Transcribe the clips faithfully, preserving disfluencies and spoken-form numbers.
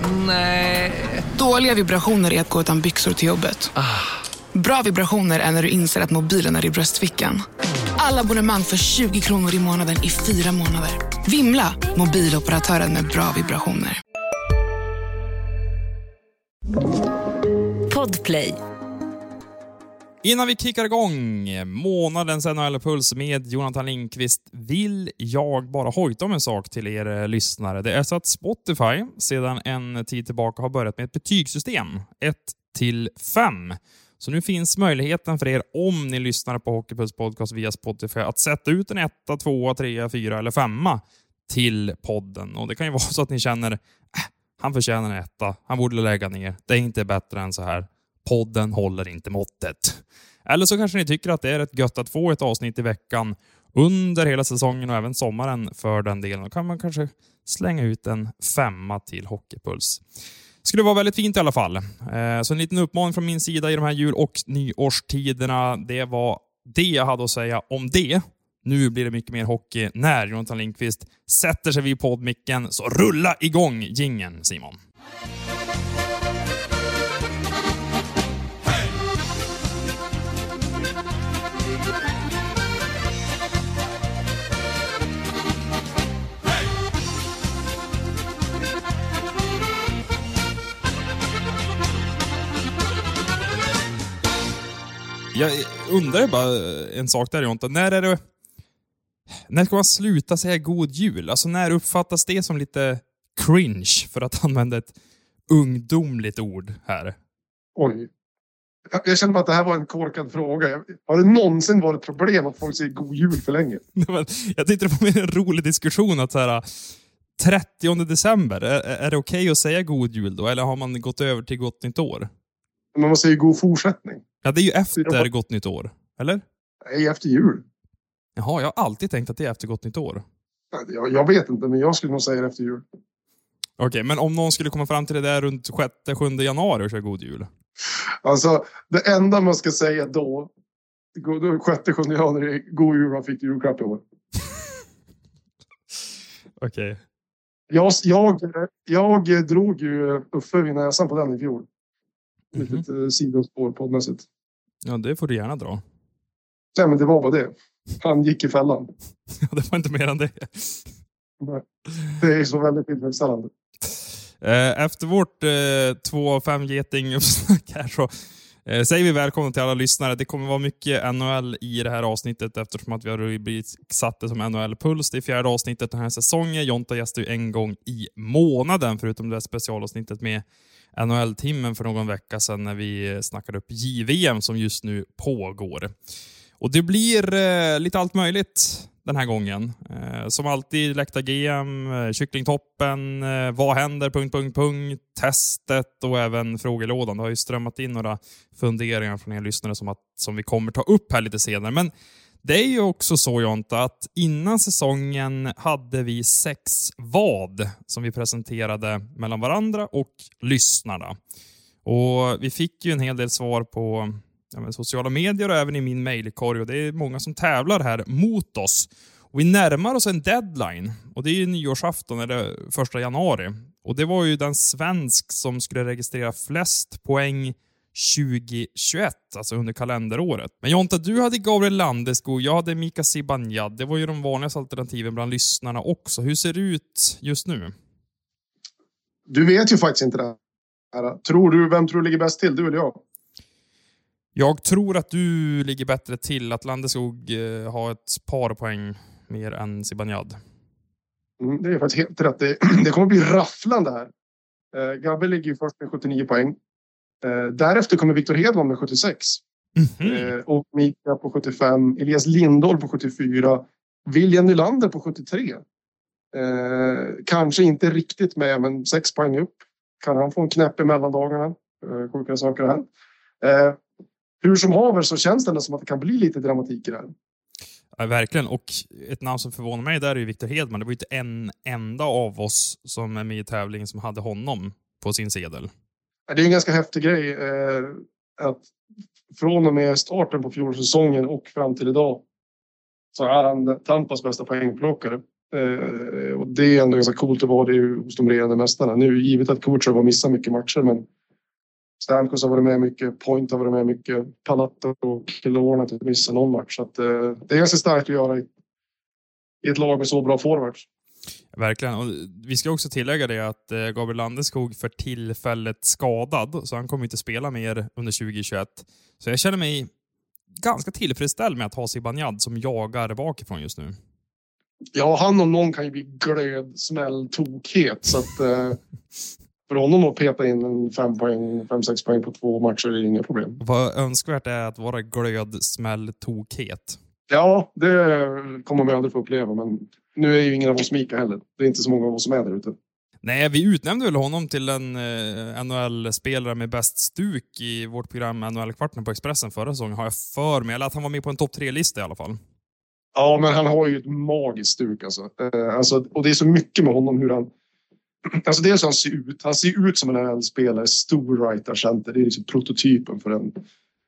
Nej. Dåliga vibrationer är att gå utan byxor till jobbet. Ah. Bra vibrationer är när du inser att mobilen är i bröstfickan. Alla abonnemang för tjugo kronor i månaden i fyra månader. Vimla, mobiloperatören med bra vibrationer. Podplay. Innan vi kickar igång månadens N H L-puls med Jonathan Lindqvist vill jag bara hojta om en sak till er lyssnare. Det är så att Spotify sedan en tid tillbaka har börjat med ett betygssystem. ett till fem. Så nu finns möjligheten för er, om ni lyssnar på Hockeypuls podcast via Spotify, att sätta ut en etta, tvåa, trea, fyra eller femma till podden. Och det kan ju vara så att ni känner, äh, han förtjänar en etta. Han borde lägga ner. Det är inte bättre än så här. Podden håller inte måttet. Eller så kanske ni tycker att det är rätt gött att få ett avsnitt i veckan under hela säsongen och även sommaren för den delen. Då kan man kanske slänga ut en femma till Hockeypuls. Skulle vara väldigt fint i alla fall. Så en liten uppmaning från min sida i de här jul- och nyårstiderna. Det var det jag hade att säga om det. Nu blir det mycket mer hockey när Jonathan Lindqvist sätter sig vid poddmicken. Så rulla igång jingeln, Simon. Jag undrar bara en sak där, Jonta. När är det... När ska man sluta säga god jul? Alltså när uppfattas det som lite cringe, för att använda ett ungdomligt ord här? Oj. Jag, jag känner bara att det här var en korkad fråga. Har det någonsin varit problem att folk säger god jul för länge? Jag tyckte det var mer en rolig diskussion att så här, trettionde december, är, är det okej okay att säga god jul då? Eller har man gått över till gott nytt år? Men man säger god fortsättning. Ja, det är ju efter gott nytt år, eller? Nej, efter jul. Jaha, jag har alltid tänkt att det är efter gott nytt år. Jag, jag vet inte, men jag skulle nog säga det efter jul. Okej, okay, men om någon skulle komma fram till det där runt sjätte sjunde januari och köra god jul? Alltså, det enda man ska säga då, då sjätte sjunde januari, god jul, man fick julklapp i år. Okej. Okay. Jag, jag, jag drog ju Uffe vid näsan på den i fjol. Mm-hmm. Lite uh, sidospår poddmässigt. Ja, det får du gärna dra. Nej, men det var bara det. Han gick i fällan. Ja, det var inte mer än det. Det är så väldigt tillfredsställande. Efter vårt eh, två av fem geting uppsnack här så eh, säger vi välkommen till alla lyssnare. Det kommer vara mycket N H L i det här avsnittet eftersom att vi har satt det som N H L-puls. Det är fjärde avsnittet den här säsongen. Jonta gästar ju en gång i månaden, förutom det specialavsnittet med N H L-timmen för någon vecka sedan när vi snackade upp J V M som just nu pågår. Och det blir eh, lite allt möjligt den här gången. Eh, som alltid Läkta G M, eh, Kycklingtoppen, eh, vad händer, punkt, punkt, punkt, testet och även frågelådan. Det har ju strömmat in några funderingar från er lyssnare som, att, som vi kommer ta upp här lite senare. Men det är ju också så, Jonta, att innan säsongen hade vi sex vad som vi presenterade mellan varandra och lyssnarna. Och vi fick ju en hel del svar på ja, men sociala medier och även i min mejlkorg. Och det är många som tävlar här mot oss. Och vi närmar oss en deadline. Och det är ju nyårsafton, eller första januari. Och det var ju den svensk som skulle registrera flest poäng tjugohundratjugoett, alltså under kalenderåret. Men Jonta, du hade Gabriel Landeskog, jag hade Mika Zibanejad. Det var ju de vanligaste alternativen bland lyssnarna också. Hur ser det ut just nu? Du vet ju faktiskt inte det här. Tror du, vem tror du ligger bäst till, du eller jag? Jag tror att du ligger bättre till, att Landeskog eh, har ett par poäng mer än Zibanejad. Mm, det är faktiskt helt rätt. Det, det kommer bli rafflande här. Eh, Gabbe ligger ju först med sjuttionio poäng. Eh, därefter kommer Victor Hedman med sjuttiosex. Mm-hmm. Eh, och Mika på sjuttiofem. Elias Lindholm på sjuttiofyra. William Nylander på sjuttiotre. Eh, kanske inte riktigt med, men sex poäng upp. Kan han få en knäpp i mellandagarna? Eh, sjuka saker här. Eh, hur som haver så känns det som att det kan bli lite dramatik i det här. Ja, verkligen. Och ett namn som förvånar mig där är ju Victor Hedman. Det var ju inte en enda av oss som är med i tävlingen som hade honom på sin sedel. Det är en ganska häftig grej eh, att från och med starten på fjolsäsongen och fram till idag så är han Tampas bästa poängplockare. Eh, och det är ändå ganska coolt att vara det hos de regerande mästarna. Nu givet att Kucherov har missat mycket matcher, men Stamkos har varit med mycket, Point har varit med mycket, Palato och Killorn har inte missat någon match. Så att, eh, det är ganska starkt att göra i, i ett lag med så bra forwards. Verkligen. Och vi ska också tillägga det att eh, Gabriel Landeskog för tillfället skadad, så han kommer inte spela mer under tjugo tjugoett. Så jag känner mig ganska tillfredsställd med att ha Zibanejad som jagar bakifrån just nu. Ja, han om någon kan ju bli glöd, smäll, tokhet. Så att eh, för honom att peta in en fem poäng, fem, sex poäng på två matcher är inga problem. Vad önskvärt är att vara glöd, smäll, tokhet. Ja, det kommer man aldrig få uppleva, men nu är ju ingen av oss Mika heller. Det är inte så många av oss som är där ute. Nej, vi utnämnde väl honom till en eh, N H L-spelare med bäst stuk i vårt program N H L-kvarten på Expressen förra säsongen, har jag för mig. Eller att han var med på en topp tre-lista i alla fall. Ja, men han har ju ett magiskt stuk alltså. Eh, alltså. Och det är så mycket med honom hur han... Alltså dels hur han ser ut. Han ser ut som en N H L-spelare, stor right-center. Det är liksom prototypen för en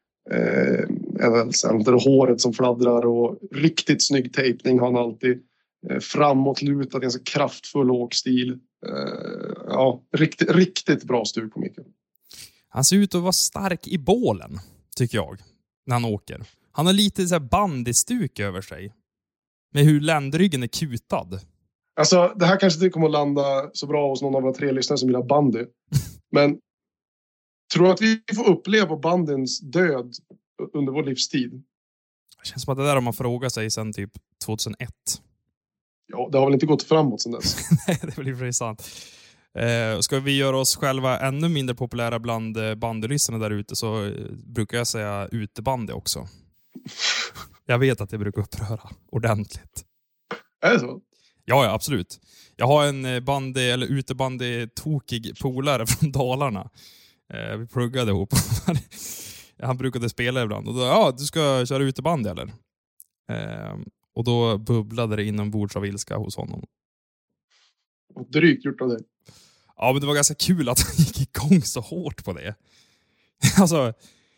eh, N H L-center. Och håret som fladdrar och riktigt snygg tejpning har han alltid. Eh, framåtlutad, ganska kraftfull åkstil. Eh, ja, riktigt, riktigt bra stuk på Mikael. Han ser ut att vara stark i bålen, tycker jag, när han åker. Han har lite så här bandystuk över sig. Med hur ländryggen är kutad. Alltså, det här kanske inte kommer att landa så bra hos någon av våra tre lyssnare som gillar bandy. Men tror du att vi får uppleva bandens död under vår livstid? Det känns som att det där har man frågat sig sedan typ tjugohundraett. Ja, det har väl inte gått framåt sedan dess. Nej, det blir för sant. Eh, ska vi göra oss själva ännu mindre populära bland bandylyssarna där ute, så eh, brukar jag säga utebandy också. Jag vet att det brukar uppröra ordentligt. Är det så? Ja, ja, absolut. Jag har en bandy eller utebandy tokig polare från Dalarna. Eh, vi pluggade ihop. Han brukade spela ibland. Och då, ja, du ska köra utebandy eller? Eh, och då bubblade det inombords av ilska hos honom. Och drygt gjort av det. Ja, men det var ganska kul att han gick igång så hårt på det. Alltså,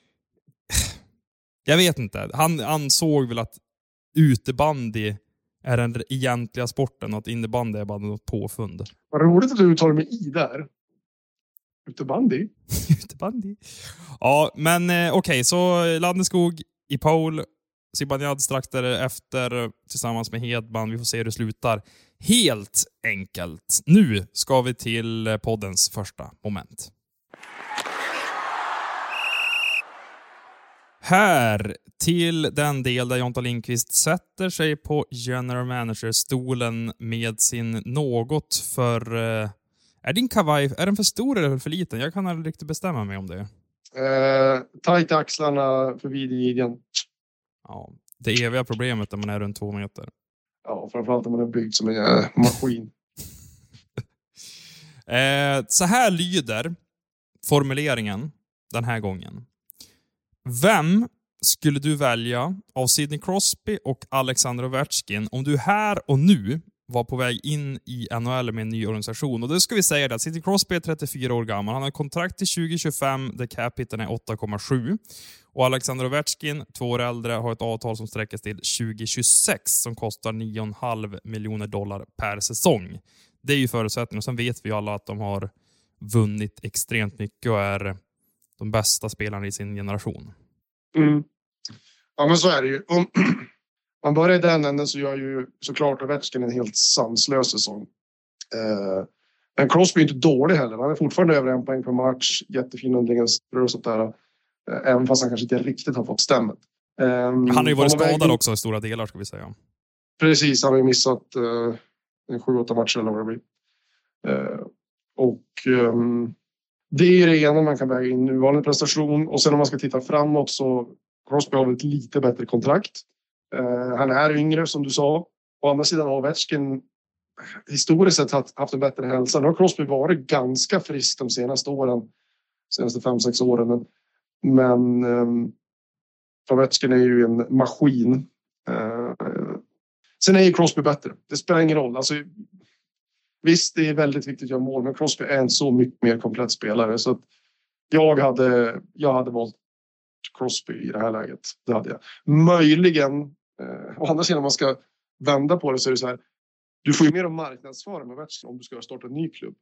jag vet inte. Han ansåg väl att utebandy är den egentliga sporten och att innebandy är bara något påfund. Vad roligt att du tar med i där. Utebandy? Utebandy. Ja, men eh, okej. Okay, så Landeskog i pole. Zibanejad strax därefter tillsammans med Hedman. Vi får se hur det slutar. Helt enkelt. Nu ska vi till poddens första moment. Här till den del där Jonta Lindqvist sätter sig på general manager-stolen med sin något för... Eh, är din kavaj, är den för stor eller för liten? Jag kan aldrig riktigt bestämma mig om det. Eh, tajt axlarna, för vid i midjan. Ja, det eviga problemet när man är runt två meter. Ja, framförallt när man är byggd som en äh, maskin. eh, så här lyder formuleringen den här gången. Vem skulle du välja av Sidney Crosby och Alexander Ovechkin om du här och nu var på väg in i N H L med en ny organisation? Och då ska vi säga att Sidney Crosby är trettiofyra år gammal. Han har kontrakt till tjugo tjugofem där capiten är åtta komma sju. Och Alexander Ovechkin, två år äldre, har ett avtal som sträcker till tjugo tjugosex som kostar nio komma fem miljoner dollar per säsong. Det är ju förutsättningen. Och sen vet vi ju alla att de har vunnit extremt mycket och är de bästa spelarna i sin generation. Mm. Ja, men så är det ju. Om man börjar i den änden så gör ju såklart Ovechkin en helt sanslös säsong. Eh, men Crosby är inte dålig heller. Han är fortfarande över en poäng per match. Jättefin underliggande och sånt där. Eh, även fast han kanske inte riktigt har fått stämmet. Eh, han har ju varit skadad väg... också i stora delar, ska vi säga. Precis, han har ju missat eh, en sju åtta matcher eller vad det blir. Eh, och... Um... Det är det ena man kan väga in nuvarande prestation. Och sen om man ska titta framåt så Crosby har ett lite bättre kontrakt. Uh, han är yngre som du sa. Å andra sidan har Ovechkin historiskt sett haft, haft en bättre hälsa. Nu har Crosby varit ganska frisk de senaste åren. Senaste fem sex åren. Men, men um, Ovechkin är ju en maskin. Uh, sen är ju Crosby bättre. Det spelar ingen roll. Alltså... Visst, det är väldigt viktigt att göra mål, men Crosby är en så mycket mer komplett spelare. Så att jag, hade, jag hade valt Crosby i det här läget. Det hade jag. Möjligen, eh, å andra sidan om man ska vända på det så är det så här. du får ju mer om marknadsföra med Ovechkin om du ska starta en ny klubb.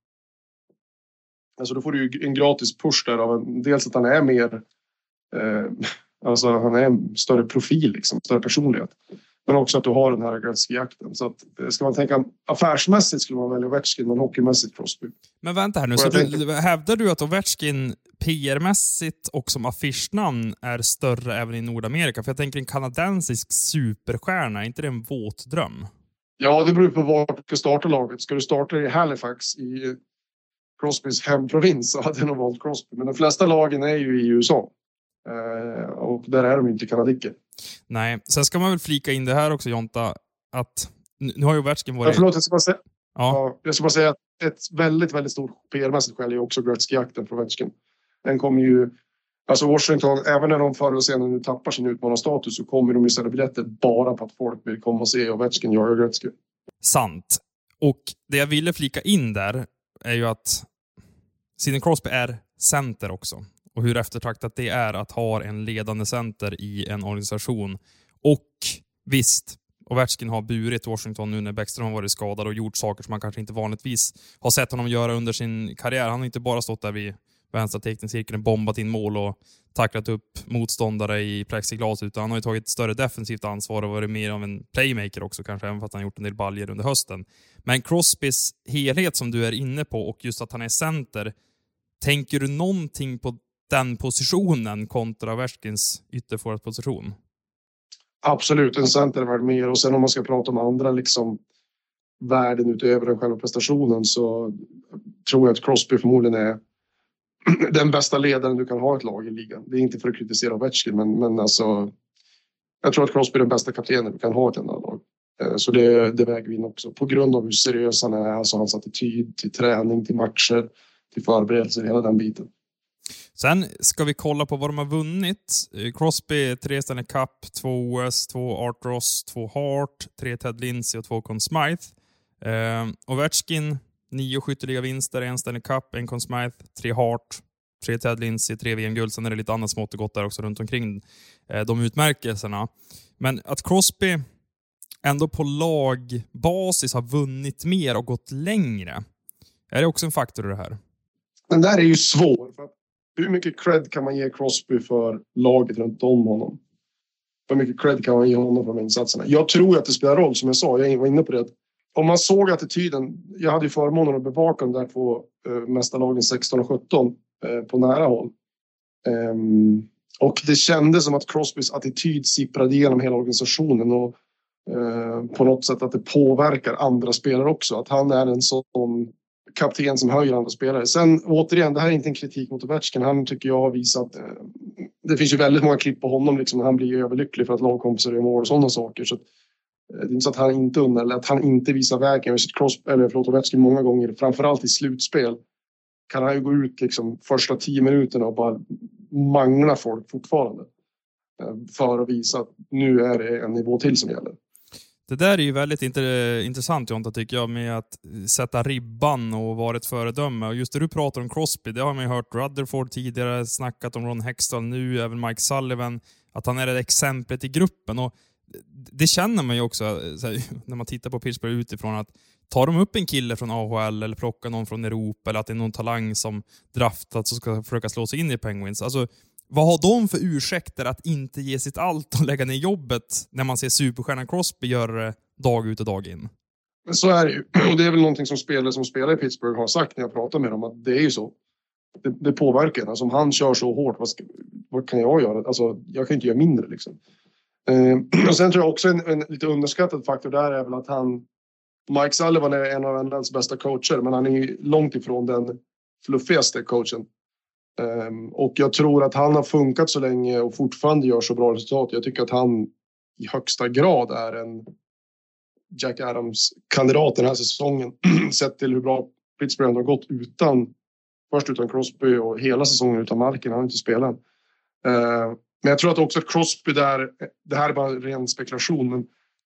Alltså då får du ju en gratis push där av en, dels att han är mer eh, alltså han är en större profil liksom, större personlighet. Men också att du har den här Gretzky-jakten. Så att, ska man tänka affärsmässigt skulle man välja Ovechkin, men hockeymässigt Crosby. Men vänta här nu, så du, tänker... hävdar du att Ovechkin P R-mässigt och som affischnamn är större även i Nordamerika? För jag tänker en kanadensisk superstjärna, är inte det en våt dröm? Ja, det beror på vart du ska starta laget. Ska du starta i Halifax i Crosbys hemprovins så hade jag nog valt Crosby. Men de flesta lagen är ju i U S A. Uh, och där är de inte kanadiker. Nej, sen ska man väl flika in det här också, Jonta, att nu har ju Ovechkin varit... Ja, förlåt, jag ska bara säga, ja. Ja, jag ska bara säga att ett väldigt, väldigt stort P R-mässigt skäl är också Gretzky-jakten för Ovechkin. Den kommer ju... Alltså Washington, även när de förr och senare nu tappar sin utmanarstatus så kommer de ju ställa biljetter bara på att folk vill komma och se Ovechkin göra Gretzky. Sant. Och det jag ville flika in där är ju att Sidney Crosby är center också. Och hur eftertraktat det är att ha en ledande center i en organisation. Och visst, Ovechkin har burit Washington nu när Bäckström har varit skadad och gjort saker som man kanske inte vanligtvis har sett honom göra under sin karriär. Han har inte bara stått där vid vänstra teckningscirkeln, bombat in mål och tacklat upp motståndare i plexiglas, utan han har ju tagit ett större defensivt ansvar och varit mer av en playmaker också kanske, även fast han gjort en del baljer under hösten. Men Crosbys helhet som du är inne på och just att han är center, tänker du någonting på den positionen kontra Ovechkins ytterforwardposition? Absolut, en center är värd mer. Och sen om man ska prata om andra liksom värden utöver den själva prestationen så tror jag att Crosby förmodligen är den bästa ledaren du kan ha ett lag i ligan. Det är inte för att kritisera Ovechkin, men, men alltså jag tror att Crosby är den bästa kaptenen du kan ha i ett enda lag. Så det, det väger vi in också. På grund av hur seriös han är, alltså hans attityd till träning, till matcher, till förberedelser, hela den biten. Sen ska vi kolla på vad de har vunnit. Crosby, tre Stanley Cup, två O S, två Art Ross, två Hart, tre Ted Lindsay och två Conn Smythe. Eh, Ovechkin, nio skytteliga vinster, en Stanley Cup, en Conn Smythe, tre Hart, tre Ted Lindsay, tre V M-guld. Sen är det lite annat smått och gott där också runt omkring eh, de utmärkelserna. Men att Crosby ändå på lagbasis har vunnit mer och gått längre, är det också en faktor i det här? Den där är ju svår. För hur mycket cred kan man ge Crosby för laget runt om honom? Hur mycket cred kan man ge honom för de insatserna? Jag tror att det spelar roll, som jag sa. Jag var inne på det. Om man såg attityden. Jag hade ju förmånen att bevaka de där två äh, mästarlagen sexton och sjutton äh, på nära håll. Um, och det kändes som att Crosbys attityd sipprade igenom hela organisationen. Och äh, på något sätt att det påverkar andra spelare också. Att han är en sån kapten som höjer andra spelare. Sen återigen, det här är inte en kritik mot Ovechkin. Han tycker jag har visat... Eh, det finns ju väldigt många klipp på honom liksom, när han blir överlycklig för att lagkompisar gör mål och sådana saker. Så att, eh, det är inte så att han inte undrar, eller att han inte visar vägen. Jag har sett Crosby, eller förlåt, Ovechkin många gånger, framförallt i slutspel, kan han ju gå ut liksom första tio minuterna och bara mangla folk fortfarande. Eh, för att visa att nu är det en nivå till som gäller. Det där är ju väldigt intressant, Jonta, tycker jag, med att sätta ribban och vara ett föredöme. Och just det du pratar om Crosby, det har man ju hört Rutherford tidigare, snackat om Ron Hextall nu, även Mike Sullivan, att han är det exemplet i gruppen. Och det känner man ju också här, när man tittar på Pittsburgh utifrån, att tar de upp en kille från A H L eller plockar någon från Europa, eller att det är någon talang som draftats och ska försöka slå sig in i Penguins. Alltså, vad har de för ursäkter att inte ge sitt allt och lägga ner jobbet när man ser superstjärnan Crosby göra det dag ut och dag in? Men så är det ju. Och det är väl någonting som spelare som spelar i Pittsburgh har sagt när jag pratar med dem, att det är ju så. Det, det påverkar. Alltså om han kör så hårt, vad, ska, vad kan jag göra? Alltså jag kan inte göra mindre liksom. Eh, och sen tror jag också en, en lite underskattad faktor där är väl att han, Mike Sullivan är en av N H L:s bästa coacher, men han är ju långt ifrån den fluffigaste coachen. Um, och jag tror att han har funkat så länge och fortfarande gör så bra resultat. Jag tycker att han i högsta grad är en Jack Adams-kandidat den här säsongen. Sett till hur bra Pittsburgh har gått utan, först utan Crosby och hela säsongen utan Malkin. Han har inte spelat. Uh, men jag tror att också att Crosby där, det här är bara en ren spekulation, men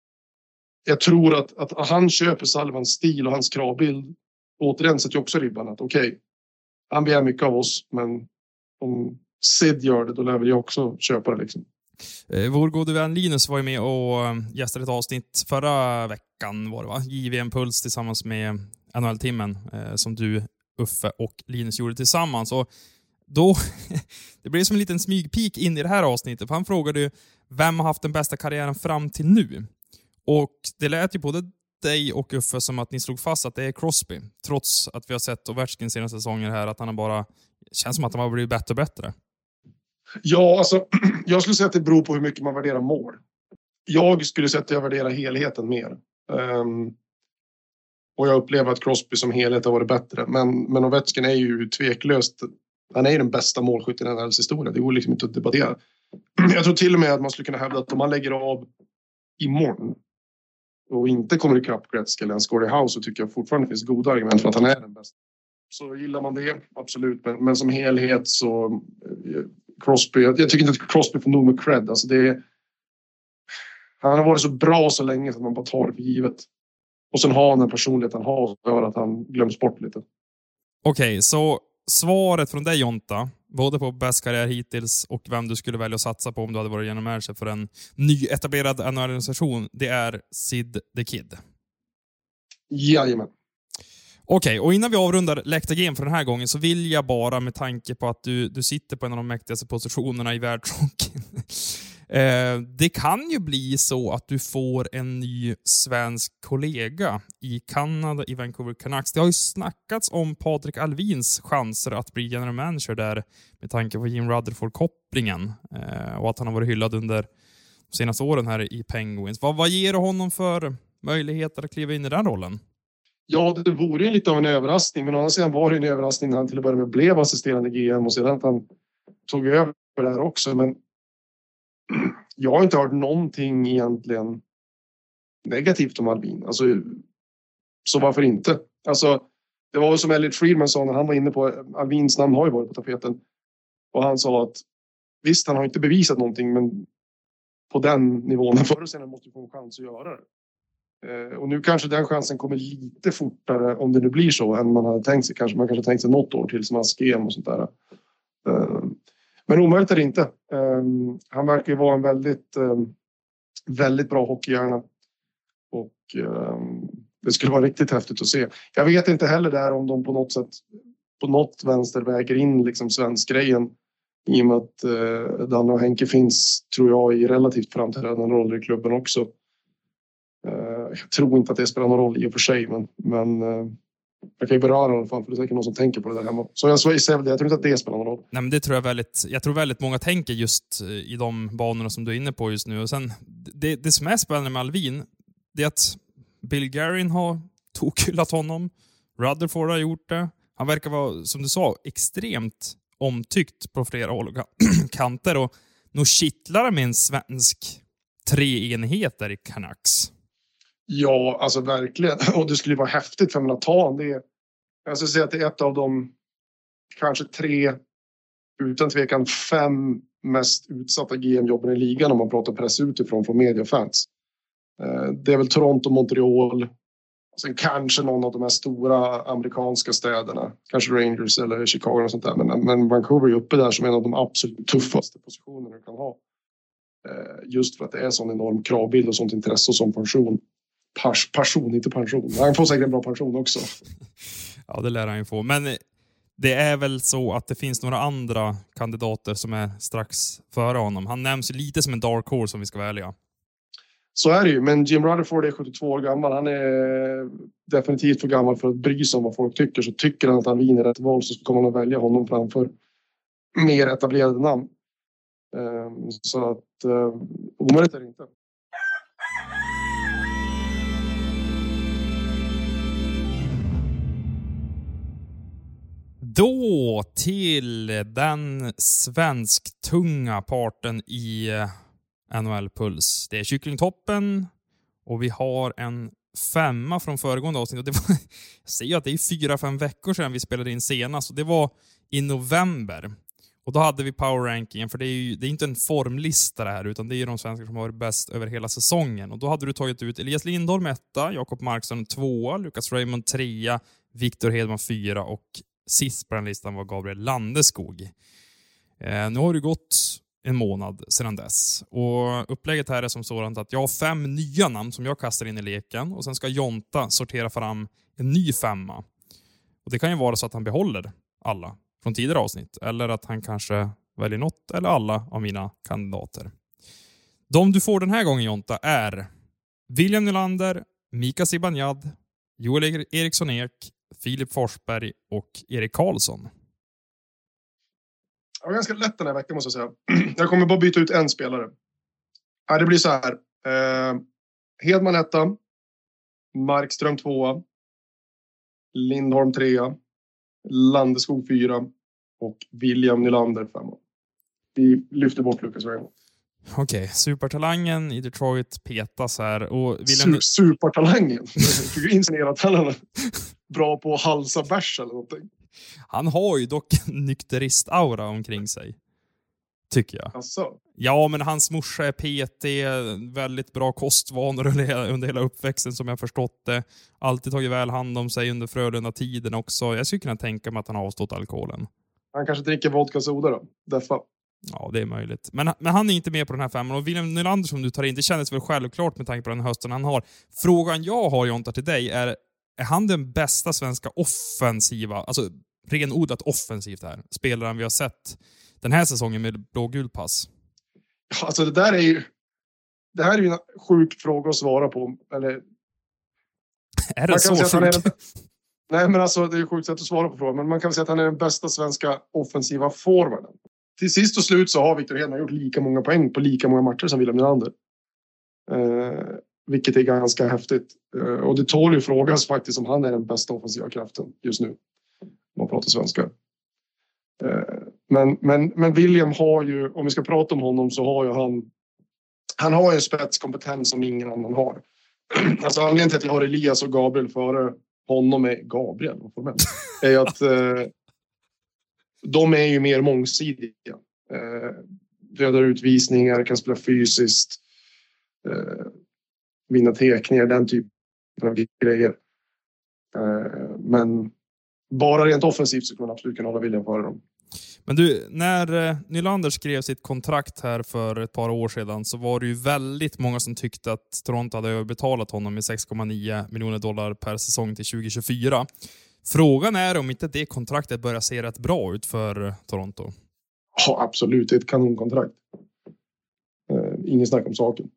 jag tror att, att han köper Sullivans stil och hans kravbild. Återigen sätter ju också ribban att okej, okay, han begär mycket av oss, men om Sid gör det, då lär väl jag också köpa det liksom. Eh, vår gode vän Linus var ju med och gästade ett avsnitt förra veckan var det va? J V M-puls tillsammans med N H L-timmen eh, som du, Uffe och Linus gjorde tillsammans. Och då, det blev som en liten smygpik in i det här avsnittet. För han frågade ju, vem har haft den bästa karriären fram till nu? Och det lät ju både dig och Uffe som att ni slog fast att det är Crosby. Trots att vi har sett Ovechkin senaste säsonger här att han har bara, känns som att han har blivit bättre och bättre. Ja, alltså jag skulle säga att det beror på hur mycket man värderar mål. Jag skulle säga att jag värderar helheten mer. Um, och jag upplever att Crosby som helhet har varit bättre. Men, men Ovechkin är ju tveklöst, han är ju den bästa målskytten i N H L:s historia. Det går liksom inte att debattera. Jag tror till och med att man skulle kunna hävda att om man lägger av imorgon och inte kommer ikapp Gretzky eller en Gordie Howe, så tycker jag fortfarande finns goda argument för att han är den bästa. Så gillar man det, absolut. Men, men som helhet så Crosby, jag, jag tycker inte att Crosby får nog med cred. Alltså det är, han har varit så bra så länge så att man bara tar det för givet. Och sen har han en personlighet han har som gör att han glöms bort lite. Okej, okay, så svaret från dig Jonta, både på bäst karriär hittills och vem du skulle välja att satsa på om du hade varit genom här sig för en nyetablerad N H L-organisation, det är Sid the Kid. Jajamän. Okej, okay, och innan vi avrundar läktargame för den här gången så vill jag bara med tanke på att du, du sitter på en av de mäktigaste positionerna i världshockeyn. eh, det kan ju bli så att du får en ny svensk kollega i Kanada, i Vancouver Canucks. Det har ju snackats om Patrik Alvins chanser att bli general manager där med tanke på Jim Rutherford-kopplingen eh, och att han har varit hyllad under de senaste åren här i Penguins. Vad, vad ger du honom för möjligheter att kliva in i den rollen? Ja, det vore ju lite av en överraskning. Men å andra sidan var det en överraskning när han till att börja med blev assisterande G M och sedan att han tog över det här också. Men jag har inte hört någonting egentligen negativt om Alvin. Alltså, så varför inte? Alltså, det var som Elliot Friedman sa när han var inne på Alvins namn har ju varit på tapeten. Och han sa att visst, han har inte bevisat någonting, men på den nivån förr och senare måste få en chans att göra det. Och nu kanske den chansen kommer lite fortare om det nu blir så än man hade tänkt sig. Kanske man kanske tänkt sig något år till som Askem och sånt där. Men omöjligt är det inte. Han verkar ju vara en väldigt, väldigt bra hockeyhjärna. Och det skulle vara riktigt häftigt att se. Jag vet inte heller där om de på något sätt på något vänster väger in liksom svensk grejen. I och med att Danne och Henke finns, tror jag, i relativt framträdande roller i klubben också. Jag tror inte att det spelar någon roll i och för sig, men, men jag kan ju beröra i alla fall, för det är säkert någon som tänker på det där hemma. Så jag, så jag tror inte att det spelar någon roll. Nej, men det tror jag väldigt, jag tror väldigt många tänker just i de banorna som du är inne på just nu. Och sen, det, det som är spännande med Alvin, det är att Bill Guerin har tokhyllat honom. Rutherford har gjort det. Han verkar vara, som du sa, extremt omtyckt på flera håll och kanter. Och nog kittlar med en svensk treenigheter i Canucks. Ja, alltså verkligen. Och det skulle vara häftigt för mig att ta honom. Det är, jag skulle säga att det är ett av de kanske tre, utan tvekan fem mest utsatta G M-jobben i ligan om man pratar press utifrån från mediafans. Det är väl Toronto, Montreal. Sen kanske någon av de här stora amerikanska städerna. Kanske Rangers eller Chicago och sånt där. Men, men Vancouver är uppe där som en av de absolut tuffaste positionerna du kan ha. Just för att det är sån enorm kravbild och sånt intresse och sån pension. Pars, passion, inte pension. Han får säkert en bra pension också. Ja, det lär han ju få. Men det är väl så att det finns några andra kandidater som är strax före honom. Han nämns ju lite som en dark horse om vi ska vara ärliga. Så är det ju, men Jim Rutherford är sjuttiotvå år gammal. Han är definitivt för gammal för att bry sig om vad folk tycker. Så tycker han att han vinner rätt val så kommer man att välja honom framför mer etablerade namn. Så att omöjligt är det inte. Då till den svensk-tunga parten i N H L-puls. Det är Kycklingtoppen och vi har en femma från föregående avsnitt. Och det var, jag säger att det är fyra, fem veckor sedan vi spelade in senast. Och det var i november. Och då hade vi power rankingen, för det är ju det är inte en formlista det här, utan det är ju de svenskar som har varit bäst över hela säsongen. Och då hade du tagit ut Elias Lindholm etta, Jakob Markström tvåa, Lucas Raymond trea, Victor Hedman fyra och sist på den listan var Gabriel Landeskog. Eh, nu har det gått en månad sedan dess. Och upplägget här är som sådant att jag har fem nya namn som jag kastar in i leken och sen ska Jonta sortera fram en ny femma. Och det kan ju vara så att han behåller alla från tidigare avsnitt eller att han kanske väljer något eller alla av mina kandidater. De du får den här gången, Jonta, är William Nylander, Mika Zibanejad, Joel Eriksson Ek, Filip Forsberg och Erik Karlsson. Det var ganska lätt den här veckan, måste jag säga. Jag kommer bara byta ut en spelare. Ja, det blir så här. Eh, Hedman etta. Markström tvåa. Lindholm trea. Landeskog fyra. Och William Nylander femma. Vi lyfter bort Lukas Raymond. Okej, okay, supertalangen i Detroit petas här. Och William... Su- supertalangen? Jag tycker insinuera att han är bra på att halsa bärs eller någonting. Han har ju dock en nykterist-aura omkring sig. Tycker jag. Asså? Ja, men hans morsa är P T. Väldigt bra kostvanor under hela uppväxten som jag förstått det. Alltid tagit väl hand om sig under Frölunda-tiden också. Jag skulle kunna tänka mig att han har avstått alkoholen. Han kanske dricker vodka soda då? Deffa. Ja, det är möjligt. Men, men han är inte med på den här femman. Och William Nylander som du tar in, det kändes väl självklart med tanke på den hösten han har. Frågan jag har, Jonta, till dig är, är han den bästa svenska offensiva, alltså renodlat offensivt här, spelaren vi har sett den här säsongen med blågul pass? Alltså det där är ju, det här är ju en sjuk fråga att svara på. Eller, är det så sjuk? En, nej, men alltså det är sjukt sätt att svara på frågan. Men man kan säga att han är den bästa svenska offensiva forwarden. Till sist och slut så har Victor Hedman gjort lika många poäng på lika många matcher som William Nylander. Eh, vilket är ganska häftigt. Eh, och det tål ju frågas faktiskt om han är den bästa offensiva kraften just nu. Om man pratar svenska. Eh, men, men, men William har ju, om vi ska prata om honom så har ju han, han har ju en spetskompetens som ingen annan har. Alltså anledningen till att jag har Elias och Gabriel före honom är Gabriel, formellt, är att eh, de är ju mer mångsidiga. Eh, dödar utvisningar, kan spela fysiskt, eh, vinna tekningar, den typen av grejer. Eh, men bara rent offensivt så kan man absolut kunna hålla William före dem. Men du, när eh, Nylander skrev sitt kontrakt här för ett par år sedan så var det ju väldigt många som tyckte att Toronto hade överbetalat honom med sex komma nio miljoner dollar per säsong till tjugo tjugofyra. Frågan är om inte det kontraktet börjar se rätt bra ut för Toronto. Ja, absolut. Det är ett kanonkontrakt. Uh, ingen snack om saken.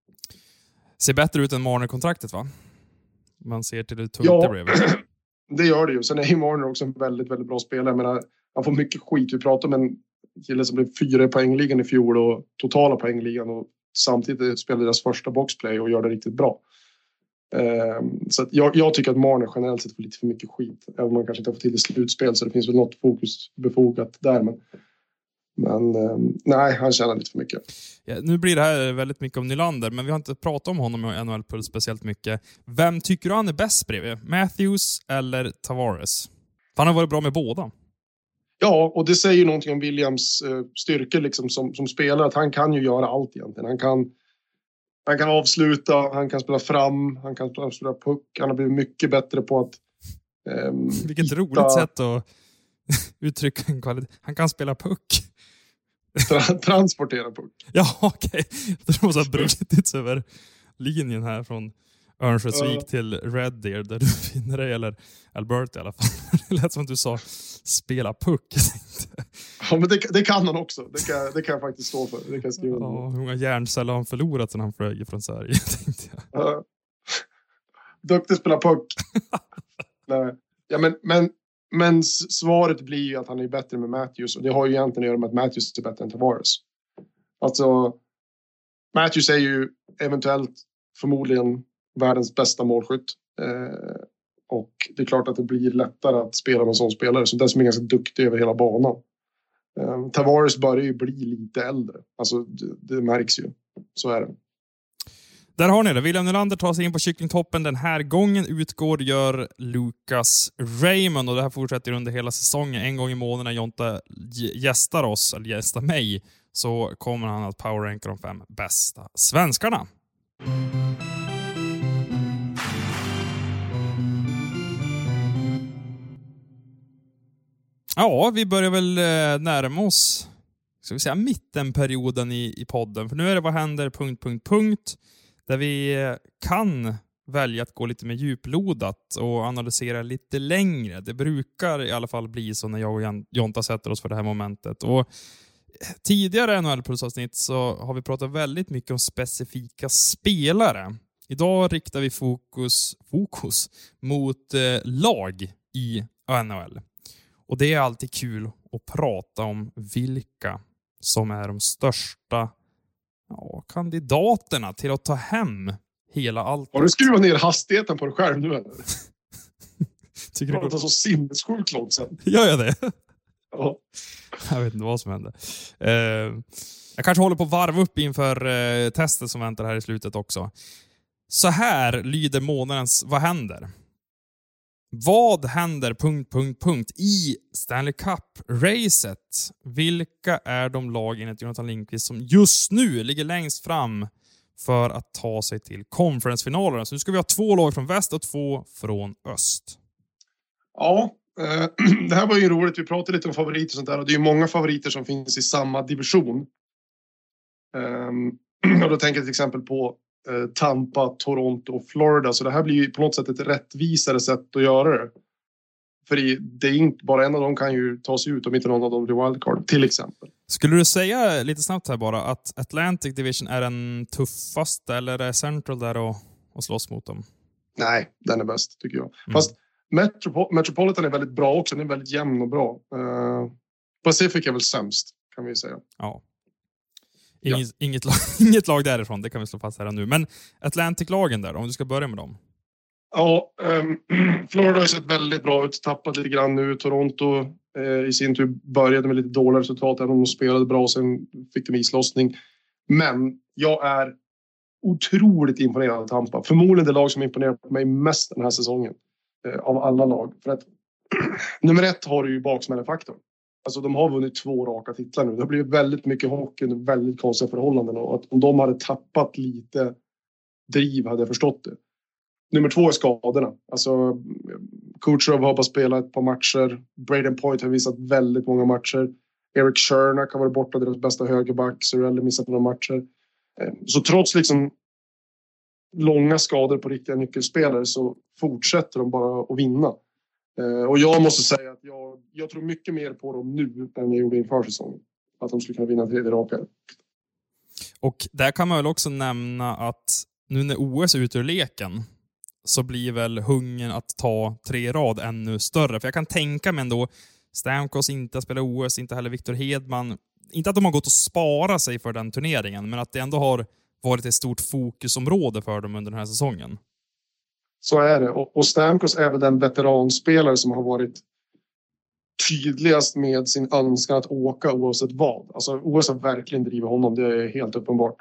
Ser bättre ut än Marner-kontraktet, va? Man ser till det tungt ja, det blev. Det gör det ju. Sen är ju Marner också en väldigt, väldigt bra spelare. Jag menar, han får mycket skit. Vi pratar om en kille som blev fyra i poängligan i fjol och totala poängligan och samtidigt spelar deras första boxplay och gör det riktigt bra. Så att jag, jag tycker att Marner generellt sett får lite för mycket skit. Även om man kanske inte har fått till det slutspel så det finns väl något fokus befogat där. Men, men nej, han tjänar lite för mycket. Ja, nu blir det här väldigt mycket om Nylander, men vi har inte pratat om honom i N H L-puls speciellt mycket. Vem tycker du han är bäst bredvid? Matthews eller Tavares? Han har varit bra med båda. Ja, och det säger ju någonting om Williams uh, styrkor liksom, som, som spelare. Att han kan ju göra allt egentligen. Han kan... Han kan avsluta, han kan spela fram, han kan spela puck. Han har blivit mycket bättre på att... Um, Vilket hitta... roligt sätt att uttrycka en kvalitet. Han kan spela puck. Tra- transportera puck. Ja, okej. Okay. Det måste ha brutits över linjen här från Örnsköldsvik uh. till Red Deer där du finner dig, eller Alberta i alla fall. Det lät som att du sa spela puck. Ja, men det, det kan han också. Det kan, det kan jag faktiskt stå för. Det kan jag skriva. Ja, hur många hjärnceller har han förlorat sedan han flög från Sverige, tänkte jag. Uh, duktig spela puck. Nej. Ja, men, men, men svaret blir ju att han är bättre med Matthews. Och det har ju egentligen att göra med att Matthews är bättre än Tavares. Alltså, Matthews är ju eventuellt förmodligen världens bästa målskytt. Eh, och det är klart att det blir lättare att spela med en sån spelare. Så den som är ganska duktig över hela banan. Um, Tavares börjar ju bli lite äldre. Alltså det, det märks ju. Så är det. Där har ni det. William Nylander tar sig in på kycklingtoppen den här gången. Utgår gör Lucas Raymond. Och det här fortsätter under hela säsongen. En gång i månaden när Jonta gästar oss, eller gästar mig, så kommer han att powerranka de fem bästa svenskarna. Ja, vi börjar väl närma oss ska vi säga, mittenperioden i, i podden. För nu är det vad händer, punkt, punkt, punkt. Där vi kan välja att gå lite mer djuplodat och analysera lite längre. Det brukar i alla fall bli så när jag och Jonta sätter oss för det här momentet. Och tidigare N H L-pulsavsnitt så har vi pratat väldigt mycket om specifika spelare. Idag riktar vi fokus, fokus mot eh, lag i N H L. Och det är alltid kul att prata om vilka som är de största ja, kandidaterna till att ta hem hela allt. Har du skruvat ner hastigheten på dig själv nu eller? Tycker det du går så sinnessjukt långsamt. Gör jag det? Ja. Jag vet inte vad som hände. Uh, jag kanske håller på att varva upp inför uh, testet som väntar här i slutet också. Så här lyder månadens vad händer? Vad händer punkt, punkt, punkt i Stanley Cup-racet? Vilka är de lag enligt Jonathan Lindqvist som just nu ligger längst fram för att ta sig till conference-finalerna? Så nu ska vi ha två lag från väst och två från öst. Ja, eh, det här var ju roligt. Vi pratade lite om favoriter och sånt där. Och det är ju många favoriter som finns i samma division. Um, och då tänker jag till exempel på eh, Tampa, Toronto och Florida. Så det här blir ju på något sätt ett rättvisare sätt att göra det. För det är inte bara en av dem kan ju ta sig ut om inte någon av dem blir wildcard, till exempel. Skulle du säga lite snabbt här bara att Atlantic Division är den tuffaste eller är Central där och, och slåss mot dem? Nej, den är bäst tycker jag. Mm. Fast Metropol- Metropolitan är väldigt bra också. Den är väldigt jämn och bra. Uh, Pacific är väl sämst, kan vi säga. Ja. Inget, ja. Inget, lag, inget lag därifrån, det kan vi slå fast här nu. Men Atlantic-lagen där, om du ska börja med dem. Ja, um, Florida har sett väldigt bra ut. Tappat lite grann nu. Toronto eh, i sin tur började med lite dåliga resultat. Även om de spelade bra, sen fick de islossning. Men jag är otroligt imponerad av Tampa. Förmodligen det lag som imponerar på mig mest den här säsongen. Eh, av alla lag. För att nummer ett har du ju baksmällefaktorn. Alltså de har vunnit två raka titlar nu. Det har blivit väldigt mycket hockey och väldigt konstiga förhållanden. Och att om de hade tappat lite driv hade jag förstått det. Nummer två är skadorna. Alltså, Kucherov har bara spelat ett par matcher. Braden Point har visat väldigt många matcher. Eric Shernack har varit borta, deras bästa högerback. Cirelli missat några matcher. Så trots liksom långa skador på riktiga nyckelspelare så fortsätter de bara att vinna. Och jag måste säga att jag, jag tror mycket mer på dem nu än jag gjorde inför säsongen. Att de skulle kunna vinna tredje raka. Och där kan man väl också nämna att nu när O S är ute ur leken så blir väl hungern att ta tre rad ännu större. För jag kan tänka mig ändå, Stamkos inte spelar O S, inte heller Victor Hedman. Inte att de har gått och spara sig för den turneringen, men att det ändå har varit ett stort fokusområde för dem under den här säsongen. Så är det. Och, och Stamkos är väl den veteranspelare som har varit tydligast med sin önskan att åka oavsett vad. Alltså O S har verkligen drivit honom, det är helt uppenbart.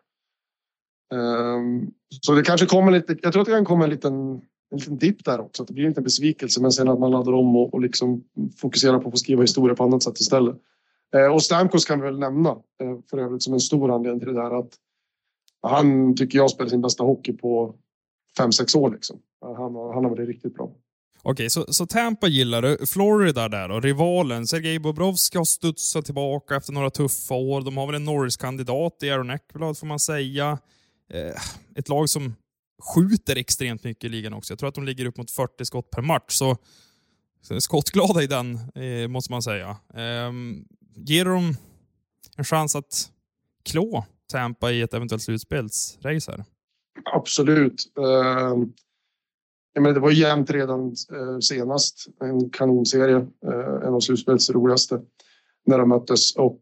Um, så det kanske kommer lite, jag tror att det kan komma en liten, en liten dipp där också. Att det blir inte en besvikelse, men sen att man laddar om och, och liksom fokuserar på att få skriva historia på annat sätt istället. Uh, och Stamkos kan vi väl nämna uh, för övrigt som en stor anledning till det där. Att han tycker jag spelar sin bästa hockey på fem sex år liksom. Uh, han, han har varit riktigt bra. Okej, så, så Tampa gillar du. Florida där då, rivalen. Sergej Bobrovsky har studsat tillbaka efter några tuffa år. De har väl en Norris-kandidat i Aaron Ekblad får man säga. Eh, ett lag som skjuter extremt mycket i ligan också. Jag tror att de ligger upp mot fyrtio skott per match. Så, så skottglada i den, eh, måste man säga. Eh, ger de en chans att klå Tampa i ett eventuellt slutspelsrace här? Absolut. Eh, jag menar, det var jämnt redan eh, senast. En kanonserie. Eh, en av slutspels roligaste när de möttes. Och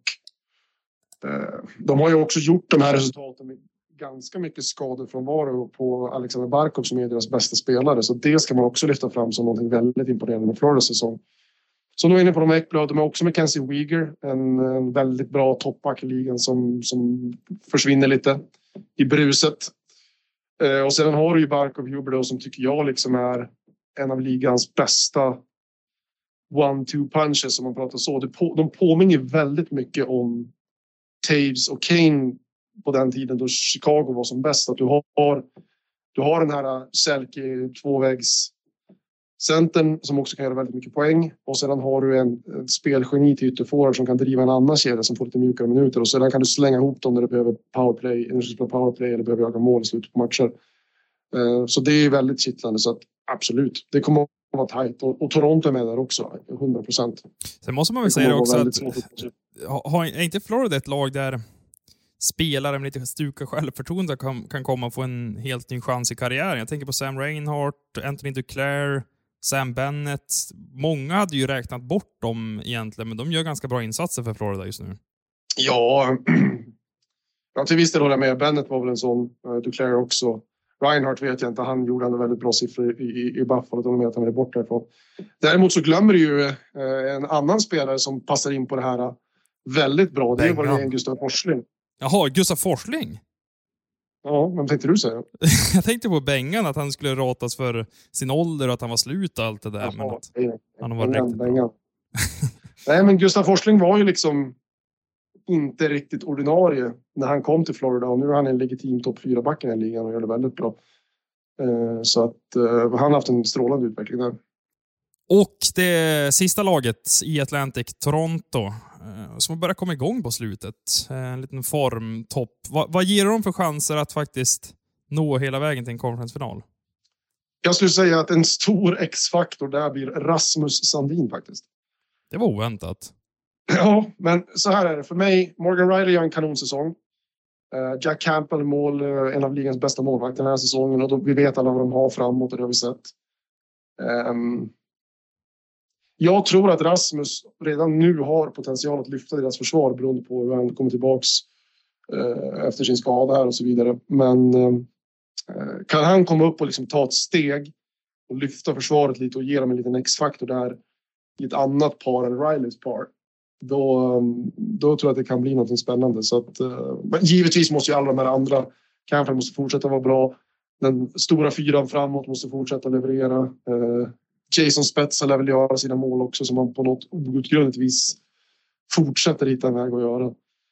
eh, de har ju också gjort de här resultaten med ganska mycket skador från varo på Alexander Barkov som är deras bästa spelare. Så det ska man också lyfta fram som något väldigt imponerande med Floridas säsong. Så nu är inne på de Ekblad. De är också med Kenzie Weegar. En, en väldigt bra toppback i ligan som, som försvinner lite i bruset. Eh, och sedan har du ju Barkov Huber som tycker jag liksom är en av ligans bästa one-two punches som man pratar så. De, på, de påminner väldigt mycket om Taves och Kane på den tiden då Chicago var som bäst. Att du har, du har den här Selke tvåvägs centern som också kan göra väldigt mycket poäng. Och sedan har du en, en spelgeni till ytterforward som kan driva en annan kedja som får lite mjukare minuter. Och sedan kan du slänga ihop dem när du behöver powerplay, när du spelar powerplay eller behöver jaga mål i slutet på matcher. Uh, så det är väldigt kittlande, så att absolut, det kommer att vara tajt. Och, och Toronto är med där också, hundra procent. Sen måste man väl säga också att har, är inte Florida ett lag där spelare med lite stuka självförtroende kan, kan komma och få en helt ny chans i karriären? Jag tänker på Sam Reinhart, Anthony Duclair, Sam Bennett. Många hade ju räknat bort dem egentligen, men de gör ganska bra insatser för Florida just nu. Ja, ja till viss del håller jag med. Bennett var väl en sån, uh, Duclair också. Reinhardt vet jag inte, han gjorde ändå väldigt bra siffror i, i, i Buffalo, de med att han är borta därifrån. Däremot så glömmer du ju uh, en annan spelare som passar in på det här uh, väldigt bra. Det var ju Gustav Forsling. Jaha, Gustav Forsling? Ja, vad tänkte du säga? Jag tänkte på Bengan, att han skulle ratas för sin ålder och att han var slut och allt det där. Jaha, men att nej, han var Bengan, riktigt bra. Nej, men Gustav Forsling var ju liksom inte riktigt ordinarie när han kom till Florida. Och nu är han en legitim topp fyra back i den ligan och gör det väldigt bra. Så att han har haft en strålande utveckling där. Och det sista laget i Atlantic, Toronto, som börjar komma igång på slutet. En liten formtopp. Vad, vad ger de för chanser att faktiskt nå hela vägen till en konferensfinal? Jag skulle säga att en stor X-faktor där blir Rasmus Sandin faktiskt. Det var oväntat. Ja, men så här är det. För mig, Morgan Riley gör en kanonsäsong. Jack Campbell mål, en av ligans bästa målvakter den här säsongen. Och då, vi vet alla vad de har framåt och det har vi sett. Um, Jag tror att Rasmus redan nu har potential att lyfta deras försvar beroende på hur han kommer tillbaks eh, efter sin skada här och så vidare. Men eh, kan han komma upp och liksom ta ett steg och lyfta försvaret lite och ge dem en liten X-faktor där i ett annat par än Rileys par, då, då tror jag att det kan bli något spännande. Så att, eh, givetvis måste ju alla de här andra, kanske måste fortsätta vara bra. Den stora fyran framåt måste fortsätta leverera. Eh, Jason Spezza lär väl göra sina mål också, som man på något outgrundligt vis fortsätter hitta en väg att göra.